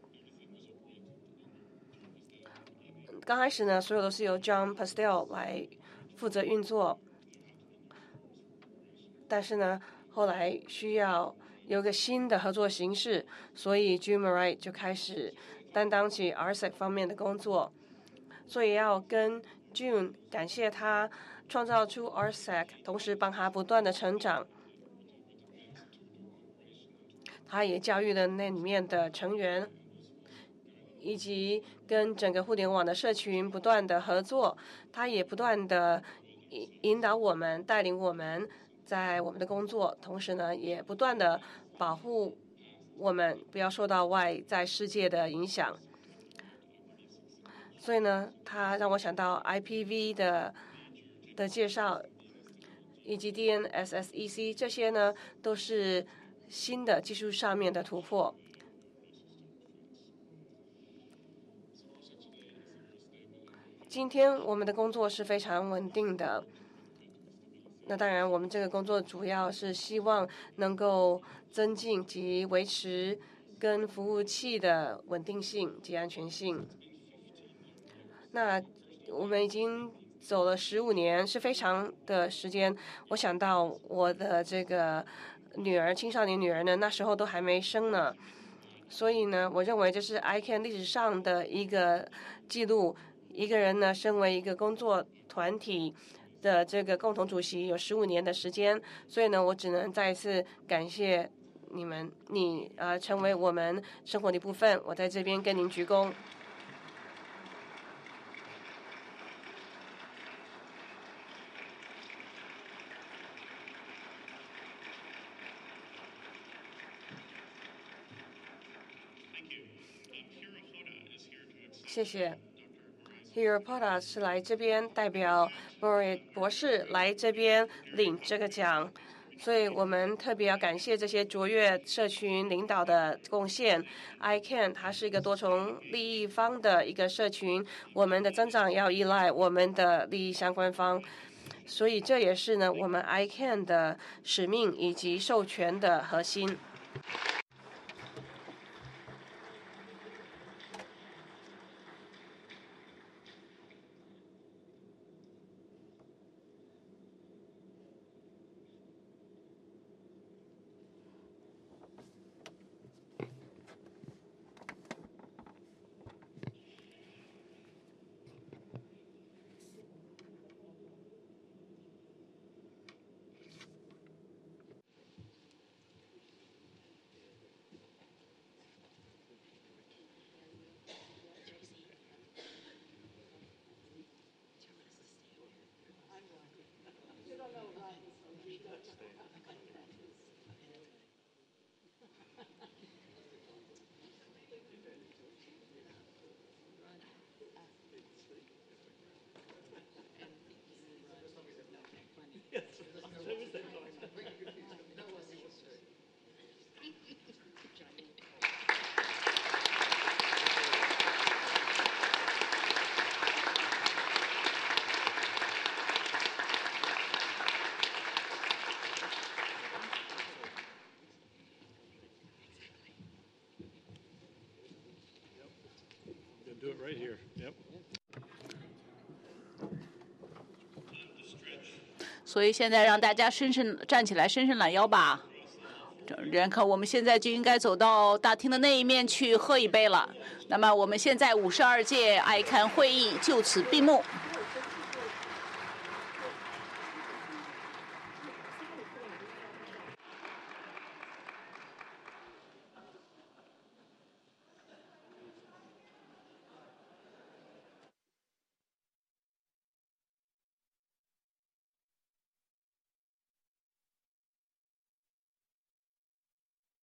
刚开始呢，所有都是由 John Pastel 来负责运作，但是呢，后来需要有个新的合作形式，所以 June Mariah 就开始担当起 R S E C 方面的工作。所以要跟 June 感谢他创造出 R S E C， 同时帮他不断的成长。他也教育了那里面的成员，以及跟整个互联网的社群不断的合作。他也不断的引引导我们，带领我们在我们的工作，同时呢，也不断的保护我们不要受到外在世界的影响。所以呢，他让我想到 I P V 的的介绍，以及 D N S S E C 这些呢，都是新的技术上面的突破。今天我们的工作是非常稳定的， 那当然，我们这个工作主要是希望能够增进及维持跟服务器的稳定性及安全性。那我们已经走了十五年，是非常的时间。我想到我的这个女儿，青少年女儿呢，那时候都还没生呢。所以呢，我认为这是 I C A N 历史上的一个记录。一个人呢，身为一个工作团体的这个共同主席，有十五年的时间。所以呢，我只能再一次感谢你们，你呃成为我们生活的一部分。我在这边跟您鞠躬。谢谢。Hiro Poda 是来这边代表 Murray 博士来这边领这个奖，所以我们特别要感谢这些卓越社群领导的贡献。I C A N 它是一个多重利益方的一个社群，我们的增长要依赖我们的利益相关方，所以这也是呢我们 I C A N 的使命以及授权的核心。 Do it right here. Yep. 所以现在让大家伸伸站起来，伸伸懒腰吧。然后我们现在就应该走到大厅的那一面去喝一杯了。那么我们现在五十二届I C A N会议就此闭幕。